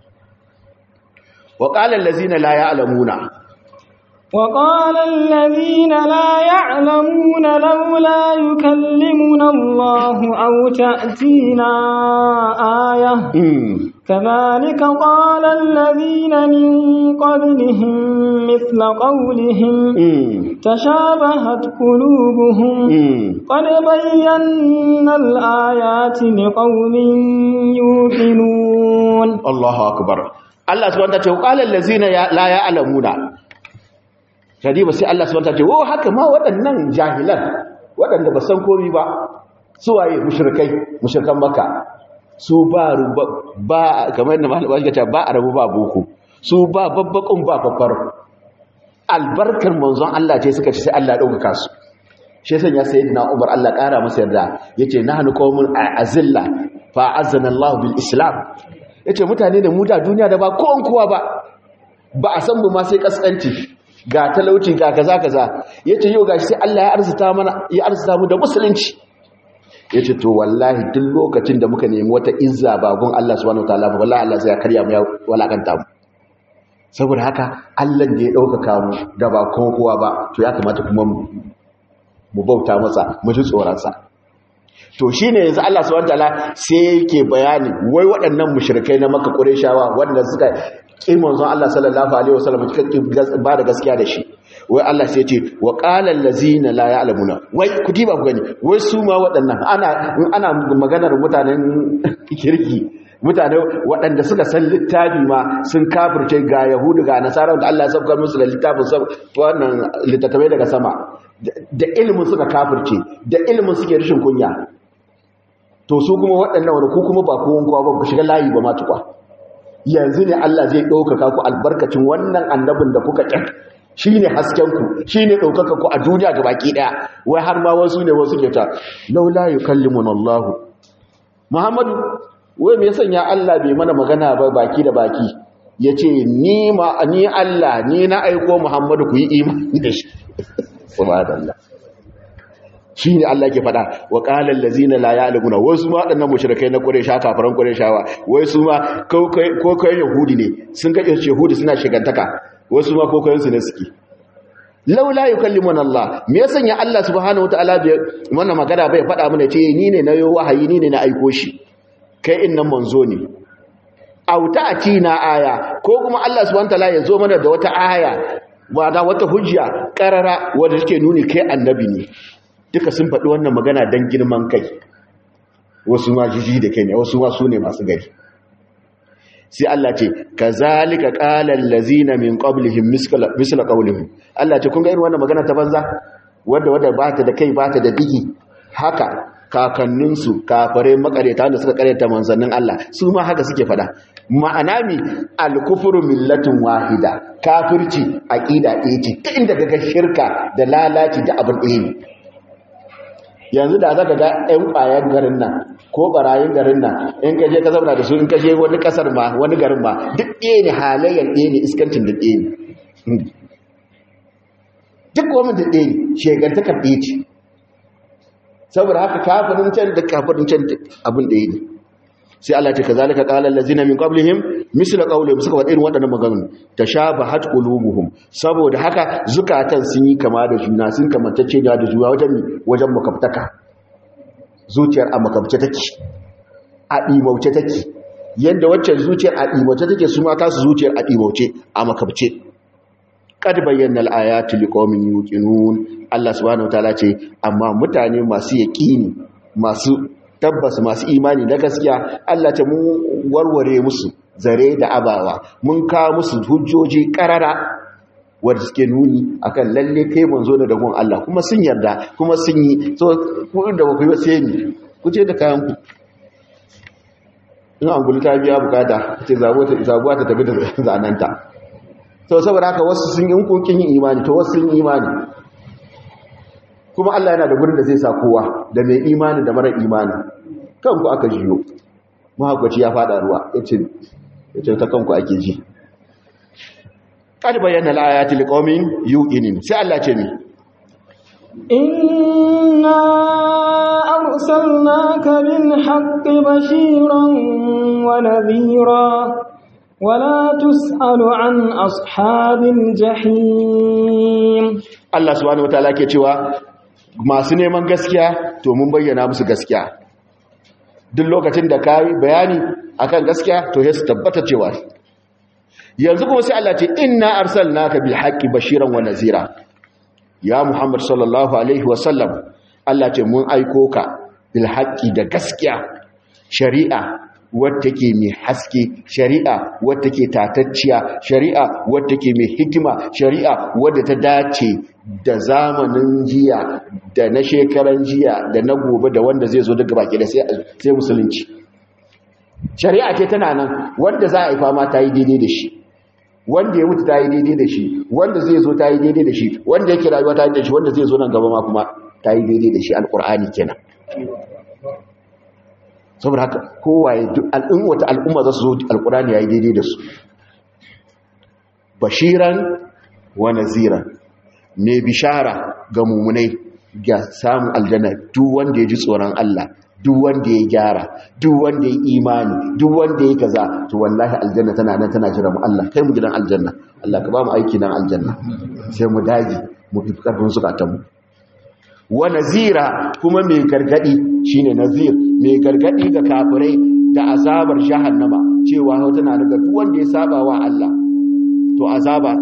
Wa qala allazina la ya'lamuna, وقال الذين لا يعلمون لولا يكلمنا الله أو تأتينا آية كذلك قال الذين من قبلهم مثل قولهم تشابهت قلوبهم قد بينا الآيات لقوم يوقنون. الله أكبر. الله سبحانه وتعالى وقال الذين لا يعلمون، kadiba sai Allah subhanahu wa ta'ala ce wo haka ma waɗannan jahilan waɗanda ba san komai ba, su waye mushrikan Makka, su ba kamar yadda malama shi ta ba arabu ba boko, su ba babbakun ba fafar. Albarkar manzon Allah ce suka ce sai Allah ya dauka su. Shi yasa ya sayyidina Umar Allah ƙara masa yarda yace nahnu qaumun azilla fa azzana Allah bil Islam. yace mutane da mu da duniya da ba kowan kowa ba a san mu ma sai kaskanci ga talauci ga kaza yace yau gashi sai Allah ya arzuta mu da musulunci yace to wallahi duk lokacin da muka nemi wata izza bagun Allah subhanahu wataala ba wallahi Allah sai ya karya mu ya walakanta mu saboda haka Allah da ya ɗaukaka mu da ba kowa ba to ya kamata kuma mu bauta masa mu ji tsoronsa to shine yanzu Allah subhanahu wataala sai yake bayani wai waɗannan mushrikai na Makka Qurayshawa wanda suka kin manzon Allah sallallahu alaihi wasallam suka ba da gaskiya da shi wai Allah sai ya ce wa qala allazina la ya'lamuna wai ku diba ku gani wai su ma waɗannan ana maganar mutanen kirki mutane waɗanda suka san littafi ma sun kafirce ga yahudu ga nasara da Allah ya sauka musu da littafin wannan littattafai daga sama da ilimin suka kafirce da ilimin suke rashin kunya to su kuma waɗannan wanda ku kuma ba kowan kowa ba ku shiga layi ba ma tukwa yanzu ne Allah zai ɗaukaka ku albarkacin wannan annabin da kuka ƙin shi ne haskenku shi ne ɗaukaka ku a duniya ga baki ɗaya wai har ma wasu ne wasu ke ta laula yukallimuna Allah Muhammadu wai me yasa ya Allah bai mana magana ba baki da baki yace ni Allah ni na aiko Muhammadu ku yi imani da shi subhanallah shine Allah ke fada wa qala allazina la ya'lamuna wasu ma wadannan mushrikai na Quraysha kafiran Qurayshawa wai su ma ko kai yahudi ne sun kace yahudi suna shigantaka wasu ma ko kayan su ne suke laula yukallimuna Allah me yasa ya Allah subhanahu wataala bai wannan magana bai fada mana ce ni ne na yo wahayi ni ne na aiko shi kai innan manzo ne auta atina aya ko kuma Allah subhanahu wataala ya zo mana da wata aya da wata hujja karara wanda take nuni kai annabi ne duka sun faɗi wannan magana dan girman kai wasu ma jiji da kai ne wasu ma su ne masu gari sai Allah ce kazalika qala allazina min qablihim misla qawlihim Allah ce kun ga irin wannan magana ta banza wanda ba ta da kai ba ta da digi haka kakanninsu kafare makareta da suka kareta manzannin Allah su ma haka suke fada ma'ana mi al-kufru millatun wahida kafirci aqida ɗaya ce ta inda daga shirka da lalaci da abin ɗaya ne yanzu da zaka ga ƴan ƙwayar garin nan ko barayin garin nan in ka je ka zauna da su in ka je wani kasar ma wani garin ma duk ɗaya ne halayyar ɗaya ne iskancin da ɗaya ne duk wani da ɗaya ne shegantakar ɗaya ce saboda haka kafirin can da kafirin can abin da yi sai Allah ce kazalika qala allazina min qablihim misla qawlihim suka faɗa irin waɗannan maganganu tashabahat qulubuhum saboda haka zukatan sun yi kama da juna sun kamantacce da juna wajen makaftaka zuciyar a makabce take a dimauce take yanda waccan zuciyar a dimauce take su ma ta su zuciyar a dimauce a makabce kad bayyana al-ayati liqaumin yuqinun Allah subhanahu wataala ce amma mutane masu yaqini masu tabbas masu imani da gaskiya Allah ta mun warware musu zare da abawa mun kawo musu hujjoji karara wanda suke nuni akan lalle kai manzo da dagon Allah kuma sun yarda kuma sun yi so ku da ku yi sai ni ku ce da kayan ku in an gulta biya bukata ce zabuwa ta tafi da zananta to saboda haka wasu sun yi kunkin yin imani to wasu sun yi imani kuma Allah yana da gurin da zai sa kowa da mai imani da mara imani kanku aka jiyo mahaukaci ya fada ruwa yace ta kanku ake ji kad bayyana al-ayati liqaumin yuqinin sai Allah ce mi inna arsalnaka bil haqqi bashiran wa nadhira ولا تسأل عن أصحاب الجحيم Allah subhanahu wataala ke cewa masu neman gaskiya to mun bayyana musu gaskiya duk lokacin da kai bayani akan gaskiya to sai su tabbata cewa yanzu kuma sai Allah ce inna arsalnaka bil haqqi bashiran wa nazira ya Muhammad sallallahu alaihi wasallam Allah ce mun aiko ka bil haqqi da gaskiya shari'a wadda ke mai haske shari'a wadda ke tatacciya shari'a wadda ke mai hikima shari'a wadda ta dace da zamanin jiya da na shekaran jiya da na gobe da wanda zai zo daga baki da sai musulunci shari'a ce tana nan wanda za a yi fama ta yi daidai da shi wanda ya mutu ta yi daidai da shi wanda zai zo ta yi daidai da shi wanda yake rayuwa ta yi da shi wanda zai zo nan gaba ma kuma ta yi daidai da shi alkur'ani kenan saboda haka kowaye duk wata al'umma za su zo alkurani ya yi daidai da su bashiran wa naziran ne bishara ga mummunai ga samun aljanna duk wanda ya ji tsoron Allah duk wanda ya gyara duk wanda ya imani duk wanda ya kaza to wallahi aljanna tana nan tana jira mu Allah kai mu gidan aljanna Allah ka ba mu aiki nan aljanna sai mu dage mu fi karfin zukatan mu wa nazira kuma mai gargadi shine nazir mai gargadi ga kafirai da azabar jahannama cewa tana daga duk wanda ya saba wa Allah to azabar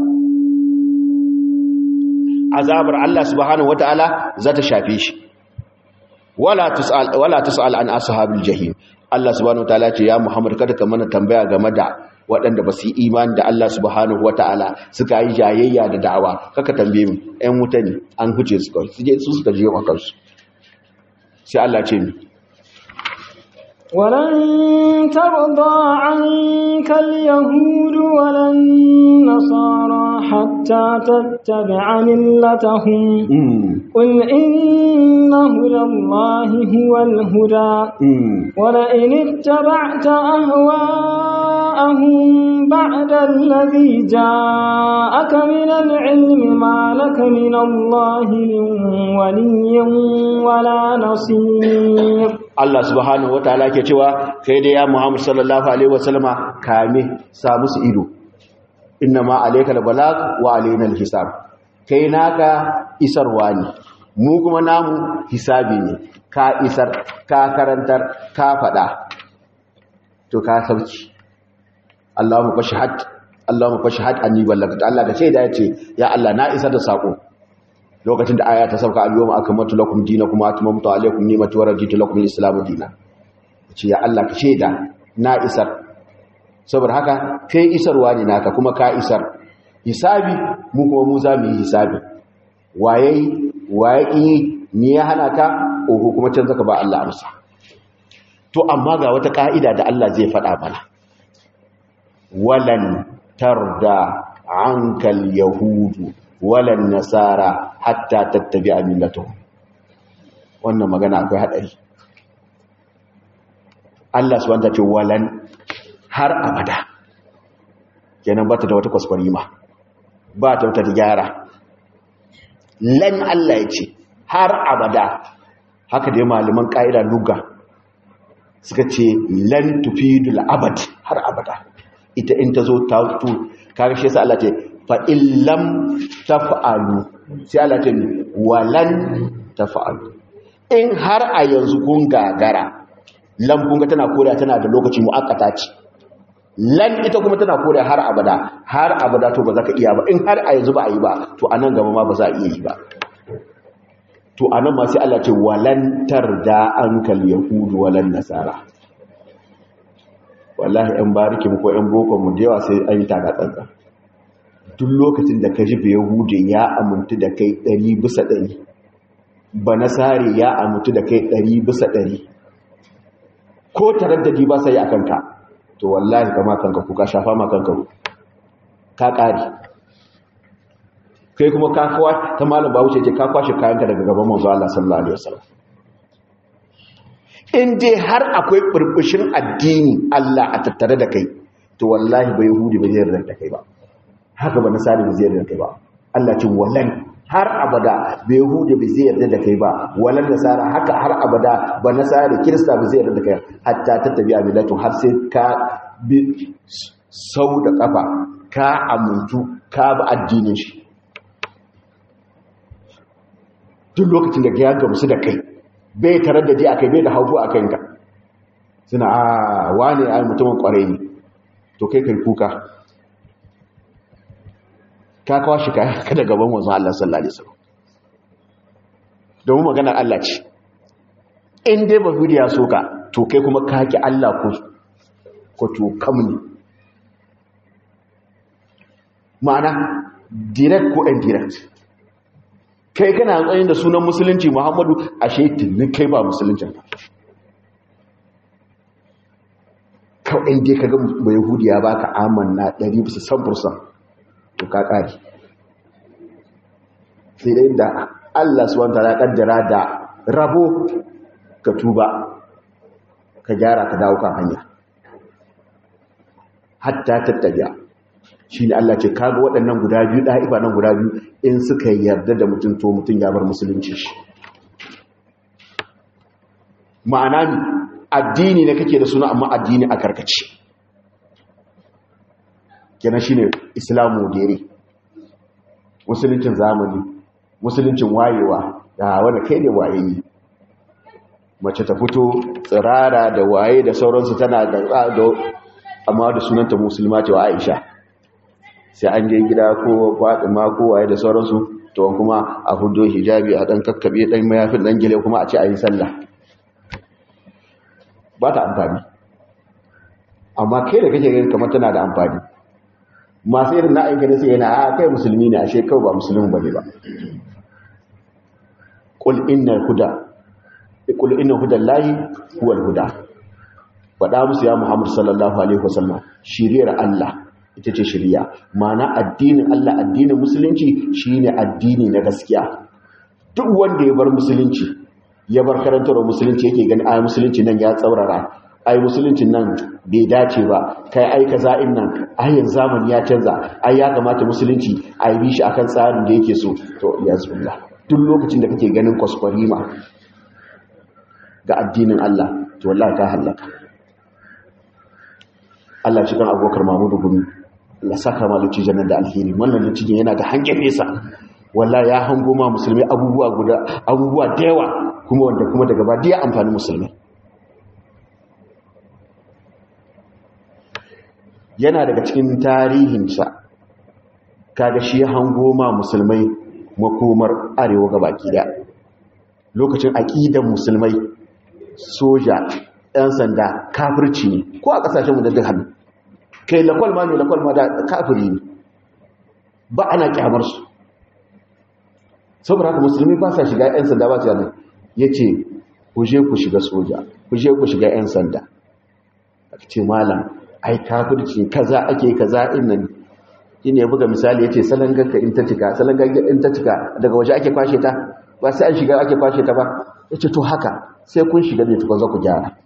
Allah subhanahu wataala za ta shafe shi wala tus'al an ashabil jahim Allah subhanahu wataala ce ya Muhammad kada ka mana tambaya game da waɗanda ba su yi imani da Allah subhanahu wataala suka yi jayayya da da'awa kaka tambaye mu ɗan wuta ne an huce su kawai su suka je wa kansu sai Allah ce ni ولن ترضى عنك اليهود ولا النصارى حتى تتبع ملتهم قل إن هدى الله هو الهدى ولئن اتبعت أهواءهم بعد الذي جاءك من العلم ما لك من الله من ولي ولا نصير Allah subhanahu wataala ke cewa kai da ya Muhammad sallallahu alaihi wasallama kame sa musu ido innama alaykal balag wa alaina alhisab kai naka isarwa ne mu kuma namu hisabi ne ka isar ka karantar ka fada to ka sauki Allahumma fashhad anni ballagta Allah da ce da yace ya Allah na isar da sako lokacin da aya ta sauka al-yawma akmaltu lakum dinakum wa atmamtu alaykum ni'mati wa raditu lakum al-islamu dinan ce ya Allah ka sheda na isar saboda haka kai isarwa ne naka kuma ka isar hisabi mu kuma mu za mu yi hisabi waye ni ya hana ka oho kuma can zaka ba Allah amsa to amma ga wata ka'ida da Allah zai faɗa mana walan tarda ankal yahudu walan nasara hatta tattabi'a millatuhum wannan magana akwai hadari Allah subhanahu wa ta'ala ce walan har abada kenan bata da wata kwaskwari ma ba ta wata gyara lan Allah ya ce har abada haka da malaman ƙa'ida lugha suka ce lan tufidul abad har abada ita in ta zo ta tu kaga shi yasa Allah ce fa illam taf'alu sai Allah ce walan taf'alu in har a yanzu kun gagara lan kun ga tana koriya tana da lokaci muakkata ce lan ita kuma tana koriya har abada to ba za ka iya ba in har a yanzu ba a yi ba to anan gaba ma ba za a iya yi ba to anan ma sai Allah ce walan tarda ankal yahudu walan nasara wallahi ɗan bariki mu ko ɗan boko mu da yawa sai an yi taka tsantsa duk lokacin da ka ji ba yahudi ya amintu da kai 100% ba nasari ya amintu da kai 100% ko taraddadi ba sai akan ka to wallahi kama kanka ku ka shafa ma kanka ka kare kai kuma ka kawa ta malam ba wuce ce ka kwashe kayanka daga gaban manzo Allah sallallahu alaihi wasallam in dai har akwai burbushin addini Allah a tattare da kai to wallahi ba yahudi ba zai yarda da kai ba haka ba nasari ba zai yarda da kai ba Allah ce walan har abada ba yahudi ba zai yarda da kai ba walan nasara haka har abada ba nasari kirista ba zai yarda da kai hatta tattabi'a millatu har sai ka bi sau da kafa ka amuntu ka bi addinin shi duk lokacin da ya gamsu da kai bai tarar da ji akai bai da haufu a kanka suna wane ai mutumin kwarai ne to kai kuka ka kawo shi ka da gaban wanzan Allah sallallahu alaihi wasallam domin maganar Allah ce in dai ba ya so ka to kai kuma ka ki Allah ko to kamni ma'ana direct ko indirect kai kana tsayin da sunan musulunci Muhammadu ashe tunin kai ba musuluncin kawai inda ka ga ba yahudi ya baka amanna 100% to ka kare sai dai da Allah subhanahu wataala ya kaddara da rabo ka tuba ka gyara ka dawo kan hanya hatta tattabi'a shi ne Allah ce kaga waɗannan guda biyu ɗa'iba nan guda biyu in suka yarda da mutum to mutum ya bar musulunci shi ma'ana ni addini ne kake da suna amma addini a karkace kenan shine islamu dare musuluncin zamani musuluncin wayewa da wanda kai ne wayeyi mace ta fito tsirara da waye da sauransu tana da amma da sunanta musulma ce wa Aisha sai an je gida ko Fatima ko waye da sauransu to kuma a hudo hijabi a dan kakkabe dan mayafin dan gele kuma a ce ayi sallah ba ta amfani amma kai da kake ganin kamar tana da amfani masu irin na aiki da sai yana a kai musulmi ne ashe kawai ba musulmi bane ba qul inna hudallahi huwal huda faɗa musu ya Muhammad sallallahu alaihi wasallam shiriyar Allah ita ce shiriya ma'ana addinin Allah addinin musulunci shine addini na gaskiya duk wanda ya bar musulunci ya bar karantar musulunci yake gani ai musulunci nan ya tsaurara ai musulunci nan bai dace ba kai ai kaza in nan ai yanzu zamani ya canza ai ya kamata musulunci ai bi shi akan tsarin da yake so to ya zubillah duk lokacin da kake ganin kwaskwarima ga addinin Allah to wallahi ka halaka Allah shi kan Abubakar Mahmudu Gumi Allah saka ma luci jannan da alheri wannan luci yana da hangen nesa wallahi ya hango ma musulmi abubuwa da yawa kuma wanda kuma daga ba ya amfani musulmi yana daga cikin tarihinsa kaga shi ya hango ma musulmai makomar arewa gabaki daya lokacin aqidan musulmai soja ɗan sanda kafirci ne ko a ƙasashenmu da duk hannu kai lakwal ma da kafiri ne ba ana kyamarsu saboda haka musulmi ba sa shiga 'yan sanda ba su yana ya ce ku je ku shiga soja ku je ku shiga 'yan sanda a ce malam ai kafirci kaza ake kaza innan ina ya buga misali ya ce salangarka in ta cika daga waje ake kwashe ta ba sai an shiga ake kwashe ta ba ya ce to haka sai kun shiga ne tukun za ku gyara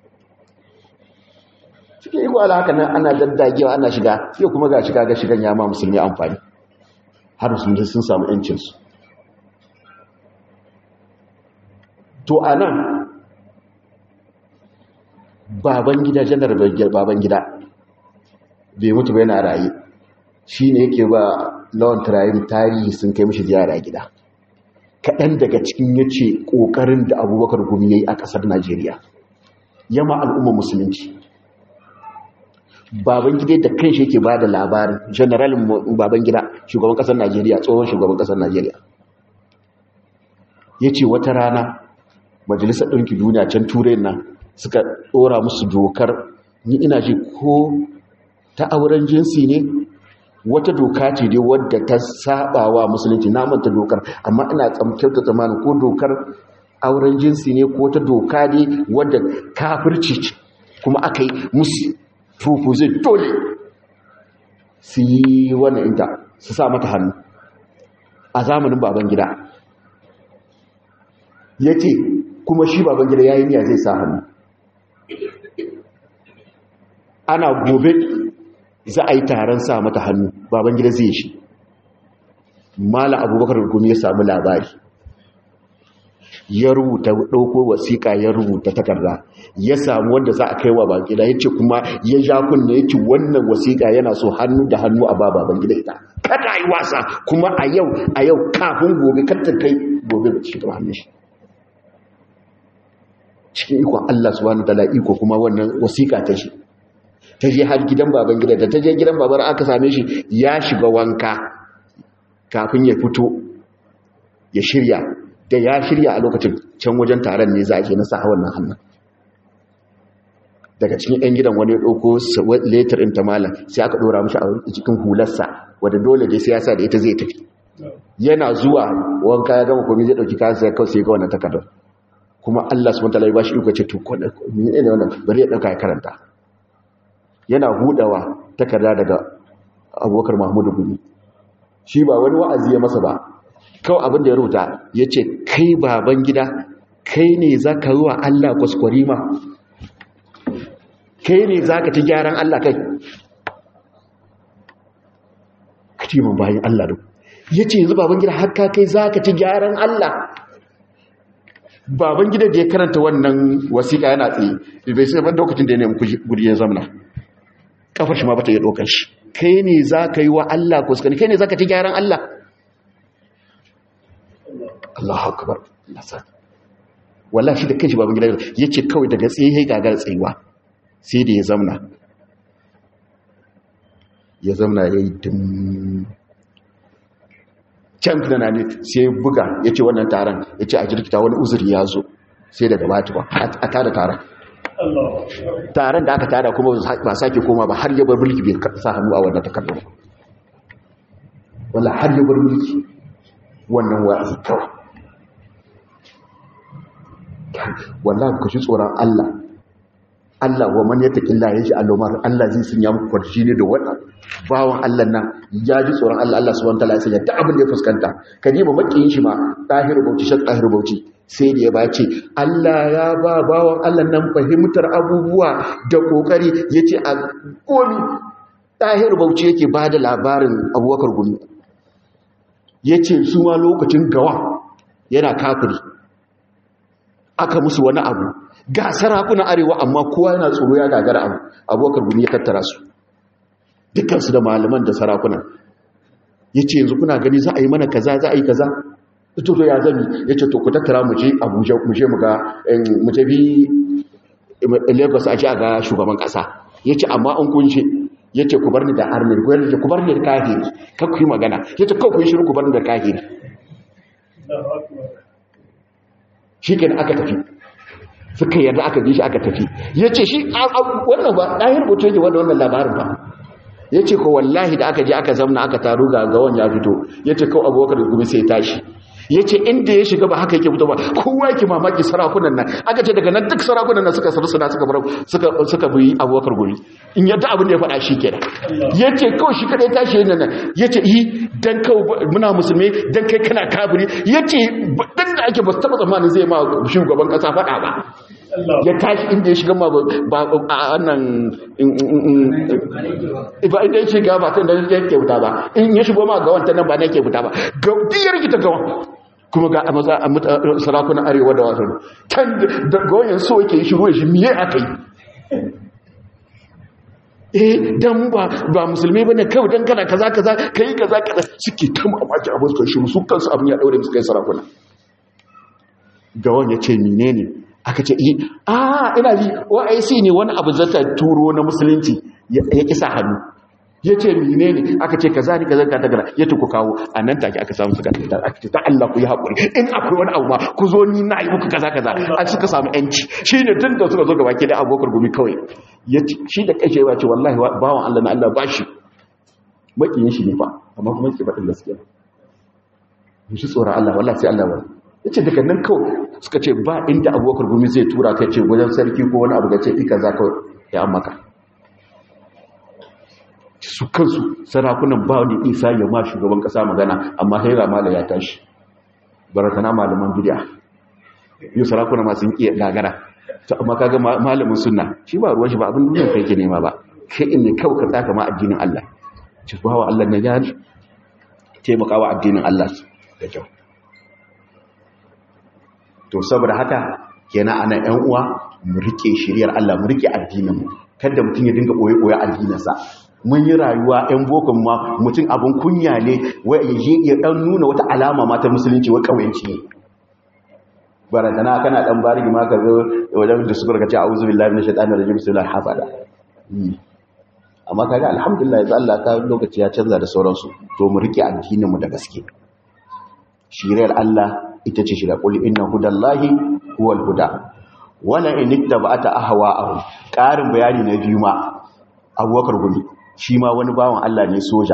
cikin iko ala haka nan ana daddagewa ana shiga sai kuma ga shigan ya ma musulmi amfani har musulmi sun samu yancinsu to a nan baban gida janar baban gida bai mutu bai na raye shi ne yake ba lawan turayen tarihi sun kai mashi ziyara gida kaɗan daga cikin ya ce ƙoƙarin da abubakar gumi ya yi a ƙasar najeriya yama al'umma musulunci baban gida da kanshi yake ba da labarin generalin baban gida shugaban ƙasar najeriya tsohon shugaban ƙasar najeriya ya ce wata rana majalisar ɗinki duniya can turai nan suka ɗora musu dokar ni ina ji ko ta auren jinsi ne wata doka ce dai wadda ta saba wa musulunci na manta dokar amma ina tsamkar da zamanin ko dokar auren jinsi ne ko ta doka ne wadda kafirci ce kuma aka yi musu propose dole su yi wannan inta su sa mata hannu a zamanin baban gida ya ce kuma shi baban gida ya yi niyya zai sa hannu ana gobe za a yi taron sa mata hannu baban gida zai shi mala abubakar gumi ya samu labari ya rubuta ɗauko wasiƙa ya rubuta takarda ya samu wanda za a kai wa baban gida ya ce kuma ya ja kunna ya ce wannan wasiƙa yana so hannu da hannu a ba baban gida ita kada yi wasa kuma a yau kafin gobe kattar kai gobe ba cikin hannun shi cikin ikon Allah subhanahu wa ta'ala iko kuma wannan wasiƙa ta shi ta je har gidan baban gida da ta je gidan babar aka same shi ya shiga wanka kafin ya fito ya shirya da ya shirya a lokacin can wajen taron ne za a je na sa wannan hannun daga cikin 'yan gidan wani ya ɗauko letter ɗin ta malam sai aka ɗora mashi a cikin hularsa wadda dole dai siyasa da ita zai tafi yana zuwa wanka ya gama komai zai ɗauki kayan sai kawai sai ga wannan takardar kuma Allah subhanahu wa ta'ala ya bashi iko ce to ne wannan bari ya ɗauka ya karanta yana hudawa takarda daga abubakar mahmudu gumi shi ba wani wa'azi ya masa ba kawai abin da ya rubuta ya ce kai baban gida kai ne za ka yi wa Allah kwaskwarima kai ne za ka ci gyaran Allah kai ka ce man bayan Allah da ya ce yanzu baban gida haka kai za ka ci gyaran Allah baban gida da ya karanta wannan wasiƙa yana tsaye bai sai ban lokacin da ya nemi guri ya zamna kafar shi ma bata yi ɗaukar shi kai ne za ka yi wa Allah ko suka ne kai ne za ka ci gyaran Allah Allah akbar wallah shi da kanshi baban gida ya ce kawai daga tsaye ya gagar tsayuwa sai da ya zamna ya yi dim can na ne sai ya buga ya ce wannan taron ya ce a jirgita wani uzuri ya zo sai daga bata ba a tada taron da aka tada kuma ba sake koma ba har yabar mulki bai sa hannu a wannan takardar wallah har yabar mulki wannan wa'azi kawai wallahi ku ji tsoron Allah wa man yattaqilla yaji alomar Allah zai sanya muku kwarshi ne da wannan bawon Allah nan ya ji tsoron Allah subhanahu wataala sai ya ta abin da ya fuskanta kadima makiyin shi ma Tahiru Bauchi Sheikh Tahiru Bauchi sai da ya bace Allah ya ba bawon Allah nan fahimtar abubuwa da kokari yace a komi Tahiru Bauchi yake bada labarin Abubakar Gumi yace su ma lokacin gawa yana kafiri aka musu wani abu ga sarakunan arewa amma kowa yana tsoro ya gagara abu Abubakar Gumi ya tattara su dukansu da malaman da sarakunan ya ce yanzu kuna gani za a yi mana kaza za a yi kaza to ya zami ya ce to ku tattara mu je Abuja mu je mu tafi Lagos a ji a ga shugaban kasa ya ce amma an kunce ya ce ku bar ni da armin ku bar ni da kahiri kar ku yi magana ya ce kawai ku yi shiru ku bar ni da kahiri shi ke aka tafi suka yarda aka bi shi aka tafi ya ce shi wannan ba ɗahir mutu yake wannan labarin ba ya ce ko wallahi da aka je aka zamna aka taru ga gawan ya fito ya ce kawai Abubakar Gumi sai tashi ya ce inda ya shiga ba haka yake fito ba kowa yake mamaki sarakunan nan aka ce daga nan duk sarakunan nan suka sarsuna suka bi Abubakar Gumi in yadda abin da ya faɗa shi kenan ya ce kawai shi kada ya tashi yana nan ya ce yi dan kawai muna musulmi dan kai kana kafiri ya ce dan da ake ba su taɓa tsammanin zai ma shugaban ƙasa faɗa ba ya tashi inda ya shiga ma ba a wannan ba inda ya shiga ba ta da ya ke wuta ba in ya shigo ma ga wanta nan ba na ke wuta ba ga diyar ki ta gawa kuma ga sarakunan arewa da wasu can da gawayen so yake shigo ya shi miye aka yi dan ba musulmi bane kawai dan kana kaza kai kaza suke ta mamaki abin su shi su kansu abin ya daure musu kai sarakuna gawan ya ce menene aka ce ina ji OIC ne wani abu zata turo na musulunci ya kisa hannu ya ce menene aka ce kaza ne kaza ka tagara ya tuku kawo a nan take aka samu suka tada aka ce ta Allah ku yi haƙuri in akwai wani abu ma ku zo ni na yi muku kaza an suka samu yanci shine tun da suka zo gaba ke da Abubakar Gumi kawai ya ce shi da kashe ya ce wallahi bawan Allah na Allah bashi makiyin shi ne fa amma kuma yake faɗin gaskiya shi tsoron Allah wallahi sai Allah wani ya ce daga nan kawai suka ce ba inda Abubakar Gumi zai tura kai ce wajen sarki ko wani abu da ce ika za ka ya maka su kansu sarakunan ba wani isa ya ma shugaban kasa magana amma haira mala ya tashi baratana malaman bid'a yau sarakunan masu iya gagara to amma kaga malamin sunna shi ba ruwan shi ba abin duniya kai ke nema ba kai ne kawai ka tsaka ma addinin Allah ci bawa Allah na ya taimakawa addinin Allah da kyau to saboda haka kenan ana ƴan uwa mu rike shiriyar Allah mu rike addinin mu kada mutun ya dinga koyi addininsa mun yi rayuwa ƴan bokon ma mutun abun kunya ne wai ya dan nuna wata alama ma ta musulunci wai kauyanci ne baratana kana dan barigi ma ka zo wajen da suka ce a'udhu billahi minash shaitanir rajim bismillahir hafada amma kaga alhamdulillah yanzu Allah ka lokaci ya canza da sauransu to mu rike addinin mu da gaske shiriyar Allah ita ce shirya qul inna hudallahi huwal huda wala in ittaba'ata ahwa'ahum ƙarin bayani na biyu ma Abubakar Gumi shi ma wani bawan Allah ne soja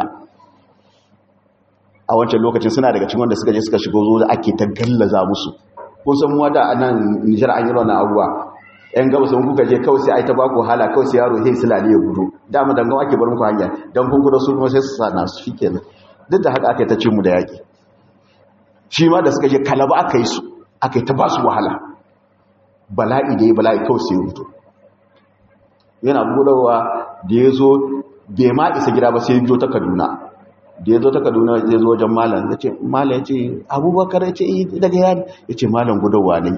a wancan lokacin suna daga cikin wanda suka je suka shigo zo da ake ta gallaza musu kun san wata a nan Nijar an yi wannan abuwa yan gaba sun kuka je kawai sai ai ta baku hala kawai sai yaro hey silali ya gudu dama dangan ake bar muku hanya dan kun gudu su kuma sai su sana su shikenan duk da haka aka ta cin mu da yaki shi ma da suka je Kalaba aka yi su aka yi ta ba su wahala bala'i da ya bala'i kawai sai ya gudu yana buɗewa da ya zo bai ma isa gida ba sai ya ta Kaduna da ya zo ta Kaduna zai zo wajen malam ya ce malam ya ce Abubakar ya ce daga yana ya ce malam gudowa ne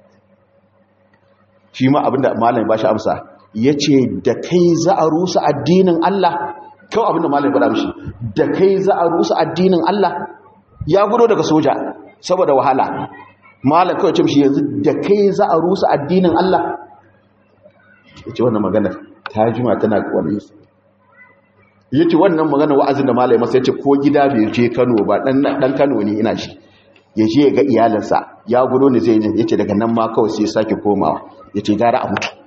shi ma abinda malam ba shi amsa ya ce da kai za a rusa addinin Allah kawai abinda malam ya faɗa mishi da kai za a rusa addinin Allah ya gudo daga soja saboda wahala malam kawai ce mishi yanzu da kai za a rusa addinin Allah ya ce wannan magana ta jima tana wani ya ce wannan magana wa'azin da malam masa ya ce ko gida bai je Kano ba dan Kano ne ina shi ya je ya ga iyalinsa ya gudo ne zai ya ce daga nan ma kawai sai ya sake komawa ya ce gara a mutu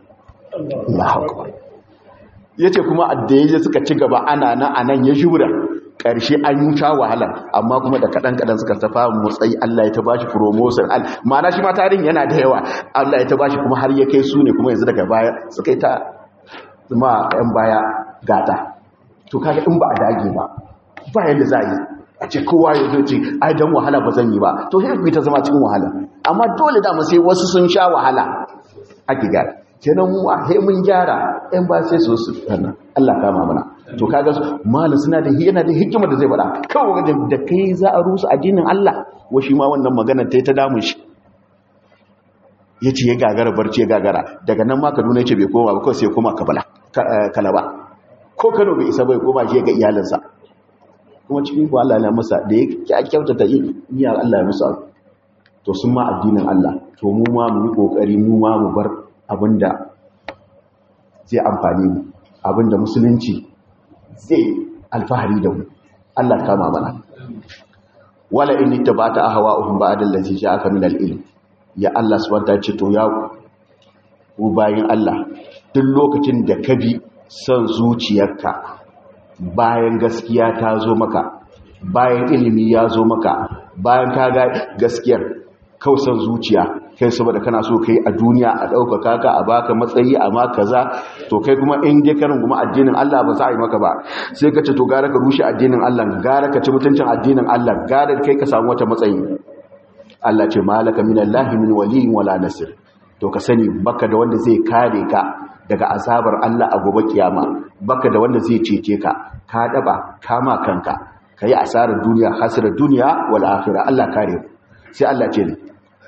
ya ce kuma da ya suka ci gaba ana nan a nan ya jura ƙarshe an yi sha wahala amma kuma da kaɗan-kaɗan suka tafa motsayi Allah ya ta bashi promotion ma'ana shi ma tarihin yana da yawa Allah ya ta bashi kuma har ya kai su ne kuma yanzu daga baya suka yi ta ma 'yan baya gata to kaga in ba a dage ba ba yadda za a yi a ce kowa ya zo ce ai dan wahala ba zan yi ba to sai ku ta zama cikin wahala amma dole da mu sai wasu sun sha wahala ake gari kenan mu a mun gyara ɗan ba sai su sana Allah kama mana to kaga malam suna da yana da hikima da zai faɗa kawai da kai za a rusa addinin Allah wa shi ma wannan magana ta damun shi yace ya gagara barci ya gagara daga nan ma Kaduna yace bai koma ba kawai sai koma Kalaba ko Kano bai isa bai koma shi ga iyalinsa kuma cikin ku Allah ya masa da ya kyautata iya Allah ya musa to sun ma addinin Allah to mu ma mu yi kokari mu ma mu bar abinda zai amfani mu abinda musulunci zai alfahari da mu Allah kama mana wala in tabata ahwa'uhum ba'da allazi ja'aka min al-ilm ya Allah subhanahu wa ta'ala ce to ya ku bayin Allah duk lokacin da ka bi son zuciyarka bayan gaskiya ta zo maka bayan ilimi ya zo maka bayan ka ga gaskiyar kausan zuciya kai saboda kana so kai a duniya a ɗaukaka ka a baka matsayi a ma kaza to kai kuma in dai karin kuma addinin Allah ba za a yi maka ba sai ka ce to gara ka rushe addinin Allah gara ka ci mutuncin addinin Allah gara kai ka samu wata matsayi Allah ce malaka minallahi min waliyyin wala nasir to ka sani baka da wanda zai kare ka daga azabar Allah a gobe kiyama baka da wanda zai cece ka ka daba kama kanka kai asarar duniya hasirar duniya wal akhirah Allah kare sai Allah ce ne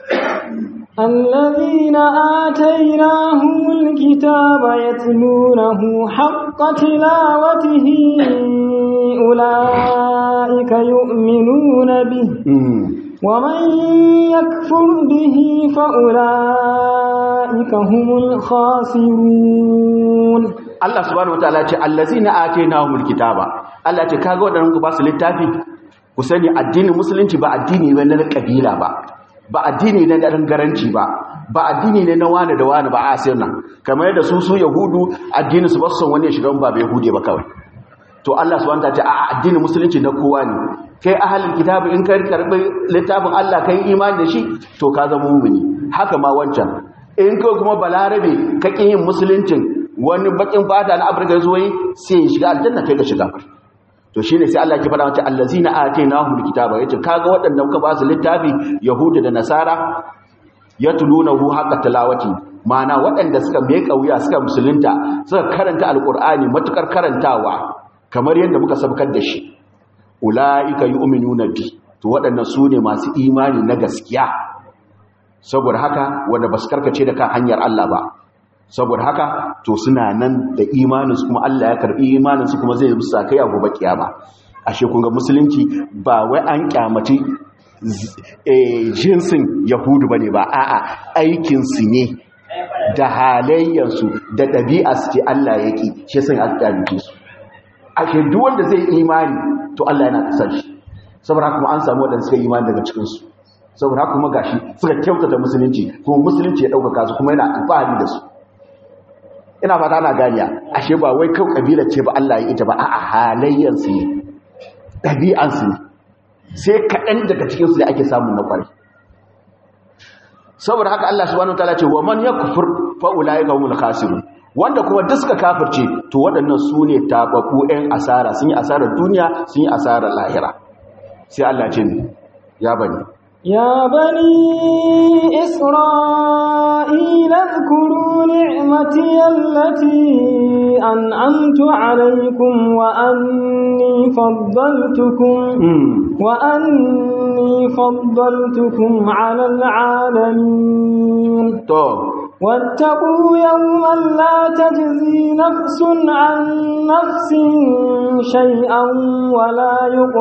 الذين آتيناهم الكتاب يتلونه حق تلاوته أولئك يؤمنون به ومن يكفر به فأولئك هم الخاسرون الله سبحانه وتعالى الذين آتيناهم الكتاب الله ce kaga wadannan ku ba su littafi ku sani addinin musulunci ba addini ne na kabila ba addini ne na dangaranci ba addini ne na wani da wani ba a sirna kamar yadda su yahudu addinin su ba su son wani ya shiga ba yahude ba kawai to Allah subhanahu wataala ce a addinin musulunci na kowa ne kai ahlul kitabi in kai karbi littafin Allah kai imani da shi to ka zama mu'mini haka ma wancan in kai kuma balarabe ka kin yin musuluncin wani bakin fata na Afirka zuwa sai ya shiga aljanna kai ka shiga to shine sai Allah ya faɗa mata allazina atainahumul kitaba yace kaga waɗannan ka ba su littafi yahuda da nasara yatlunahu haqqa tilawati ma'ana waɗanda suka mai kauya suka musulunta suka karanta alqur'ani matukar karantawa kamar yadda muka sabkar da shi ulaika yu'minuna bi to waɗannan su ne masu imani na gaskiya saboda haka wanda basu karkace da kan hanyar Allah ba saboda haka to suna nan da imaninsu kuma Allah ya karbi imaninsu kuma zai musu sakai a gobe kiyama ashe kun ga musulunci ba wai an kyamaci jinsin yahudu bane ba a'a aikin su ne da halayyarsu da ɗabi'arsu ce Allah yake shi sun alƙalike su ashe duk wanda zai imani to Allah yana kasar shi saboda haka kuma an samu wadanda suka imani daga cikin su saboda haka kuma gashi suka kyautata musulunci kuma musulunci ya dauka su kuma yana alfahari da su ina fata ana ganiya ashe ba wai kawai kabila ce ba Allah ya ita ba a'a halayyan su ne ɗabi'an su ne sai kaɗan daga cikin su da ake samun na ƙwarai saboda haka Allah subhanahu wataala ce wa man yakfur fa ulaika humul khasirun wanda kuma duk suka kafirce to waɗannan su ne tababbu ɗan asara sun yi asarar duniya sun yi asarar lahira sai Allah ce ya bani يا بني إسرائيل اذكروا نعمتي التي أنعمت عليكم وأني فضلتكم على العالمين واتقوا يوما لا تجزي نفس عن نفس شيئا ولا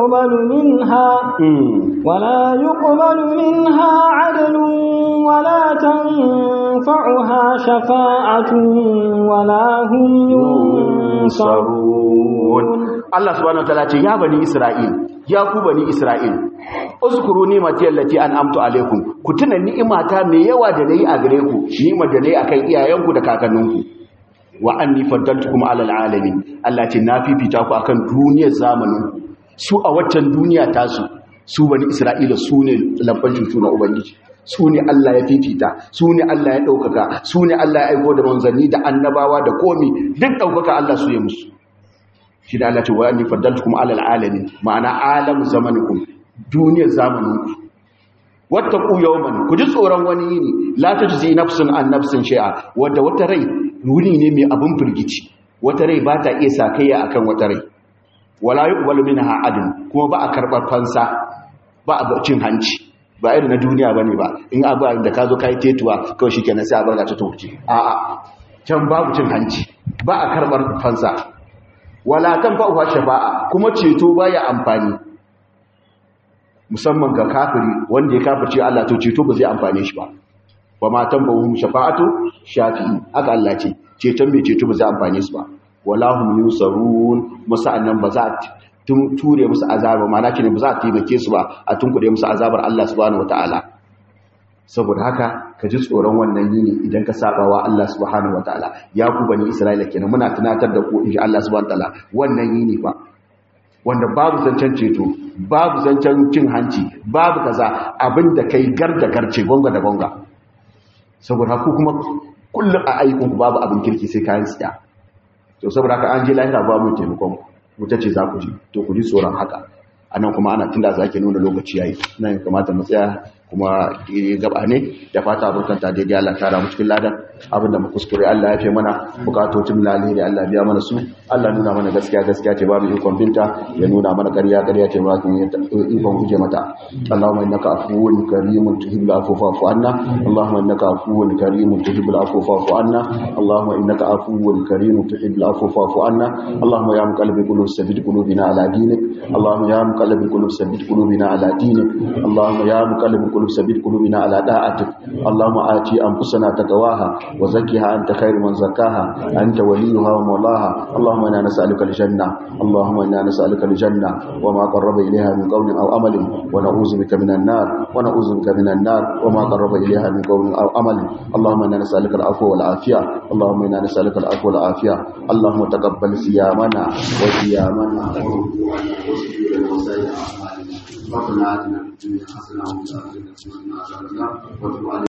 يقبل منها عدل ولا تنفعها شفاعة ولا هم ينصرون. الله سبحانه وتعالى يا بني إسرائيل يا بني إسرائيل uzkuru ni'mati allati an'amtu alaikum ku tuna ni'imata mai yawa da nayi a gare ku ni'imar da nayi akan iyayenku da kakanninku wa anni faddaltukum alal alamin Allah ce na fifita ku akan duniyar zamanin su a waccan duniya tasu su bani Isra'ila su ne lamban cutu na ubangiji su ne Allah ya fifita su ne Allah ya daukaka su ne Allah ya aiko da manzanni da annabawa da komi duk daukaka Allah su ya musu shi da Allah ce wa anni faddaltukum alal alamin ma'ana alam zamanikum duniyar zamaninku wattaqu yawman ku ji tsoron wani yini la tajzi nafsun an nafsin shay'a wanda wata rai wuni ne mai abin firgici wata rai ba ta iya sakayya akan wata rai wala yuqbalu minha adl kuma ba a karbar fansa ba a cin hanci ba irin na duniya bane ba in abu da ka zo kai tetuwa kawai shikenan sai a barka ta tuci a'a can babu cin hanci ba a karbar fansa wala tanfa'u shafa'a kuma ceto baya amfani musamman ga kafiri wanda ya kafirce Allah to ceto ba zai amfane shi ba wa ma tanbahum shafa'atu shafi'i haka Allah ce ceton mai ceto ba zai amfane su ba wala hum yusarun musa'annan ba za ture musu azaba ma'ana kine ba za a taimake su ba a tunkuɗe musu azabar Allah subhanahu wataala saboda haka ka ji tsoron wannan yini idan ka saba wa Allah subhanahu wataala ya ku bani Isra'ila kenan muna tunatar da ku insha Allah subhanahu wataala wannan yini fa wanda babu zancen ceto babu zancen cin hanci babu kaza abinda kai garda garce gonga da gonga saboda ku kuma kullum a aikinku babu abin kirki sai kayan tsiya to saboda haka an je lahira ba mu taimakon ku tace za ku ji to ku ji tsoron haka anan kuma ana tunda zake nuna lokaci yayi nan kamata mu tsaya kuma gaba ne da fata abokanta daidai Allah tara mu cikin ladan abinda mu kuskure Allah ya fi mana bukatocin laliri Allah biya mana su Allah nuna mana gaskiya gaskiya ce babu ikon binta ya nuna mana ƙarya ƙarya ce babu ikon guje mata Allahumma innaka afuwun karimun tuhibbul afwa fa'fu anna Allahumma innaka afuwun karimun tuhibbul afwa fa'fu anna Allahumma innaka afuwun karimun tuhibbul afwa fa'fu anna Allahumma ya muqallibal qulub sabbit qulubina ala dinik Allahumma ya muqallibal qulub sabbit qulubina ala dinik Allahumma ya muqallibal qulub sabbit qulubina ala da'atik Allahumma ati anfusana taqwaha وزكها أنت خير من زكاها أنت وليها ومولاها اللهم إنا نسألك الجنة اللهم إنا نسألك الجنة وما قرب إليها من قول أو عمل ونعوذ بك من النار وما قرب إليها من قول أو عمل اللهم إنا نسألك العفو والعافية اللهم إنا نسألك العفو والعافية اللهم تقبل صيامنا وقيامنا وركوعنا وسجودنا وسائر أعمالنا ربنا آتنا في الدنيا حسنة وفي الآخرة حسنة وقنا عذاب النار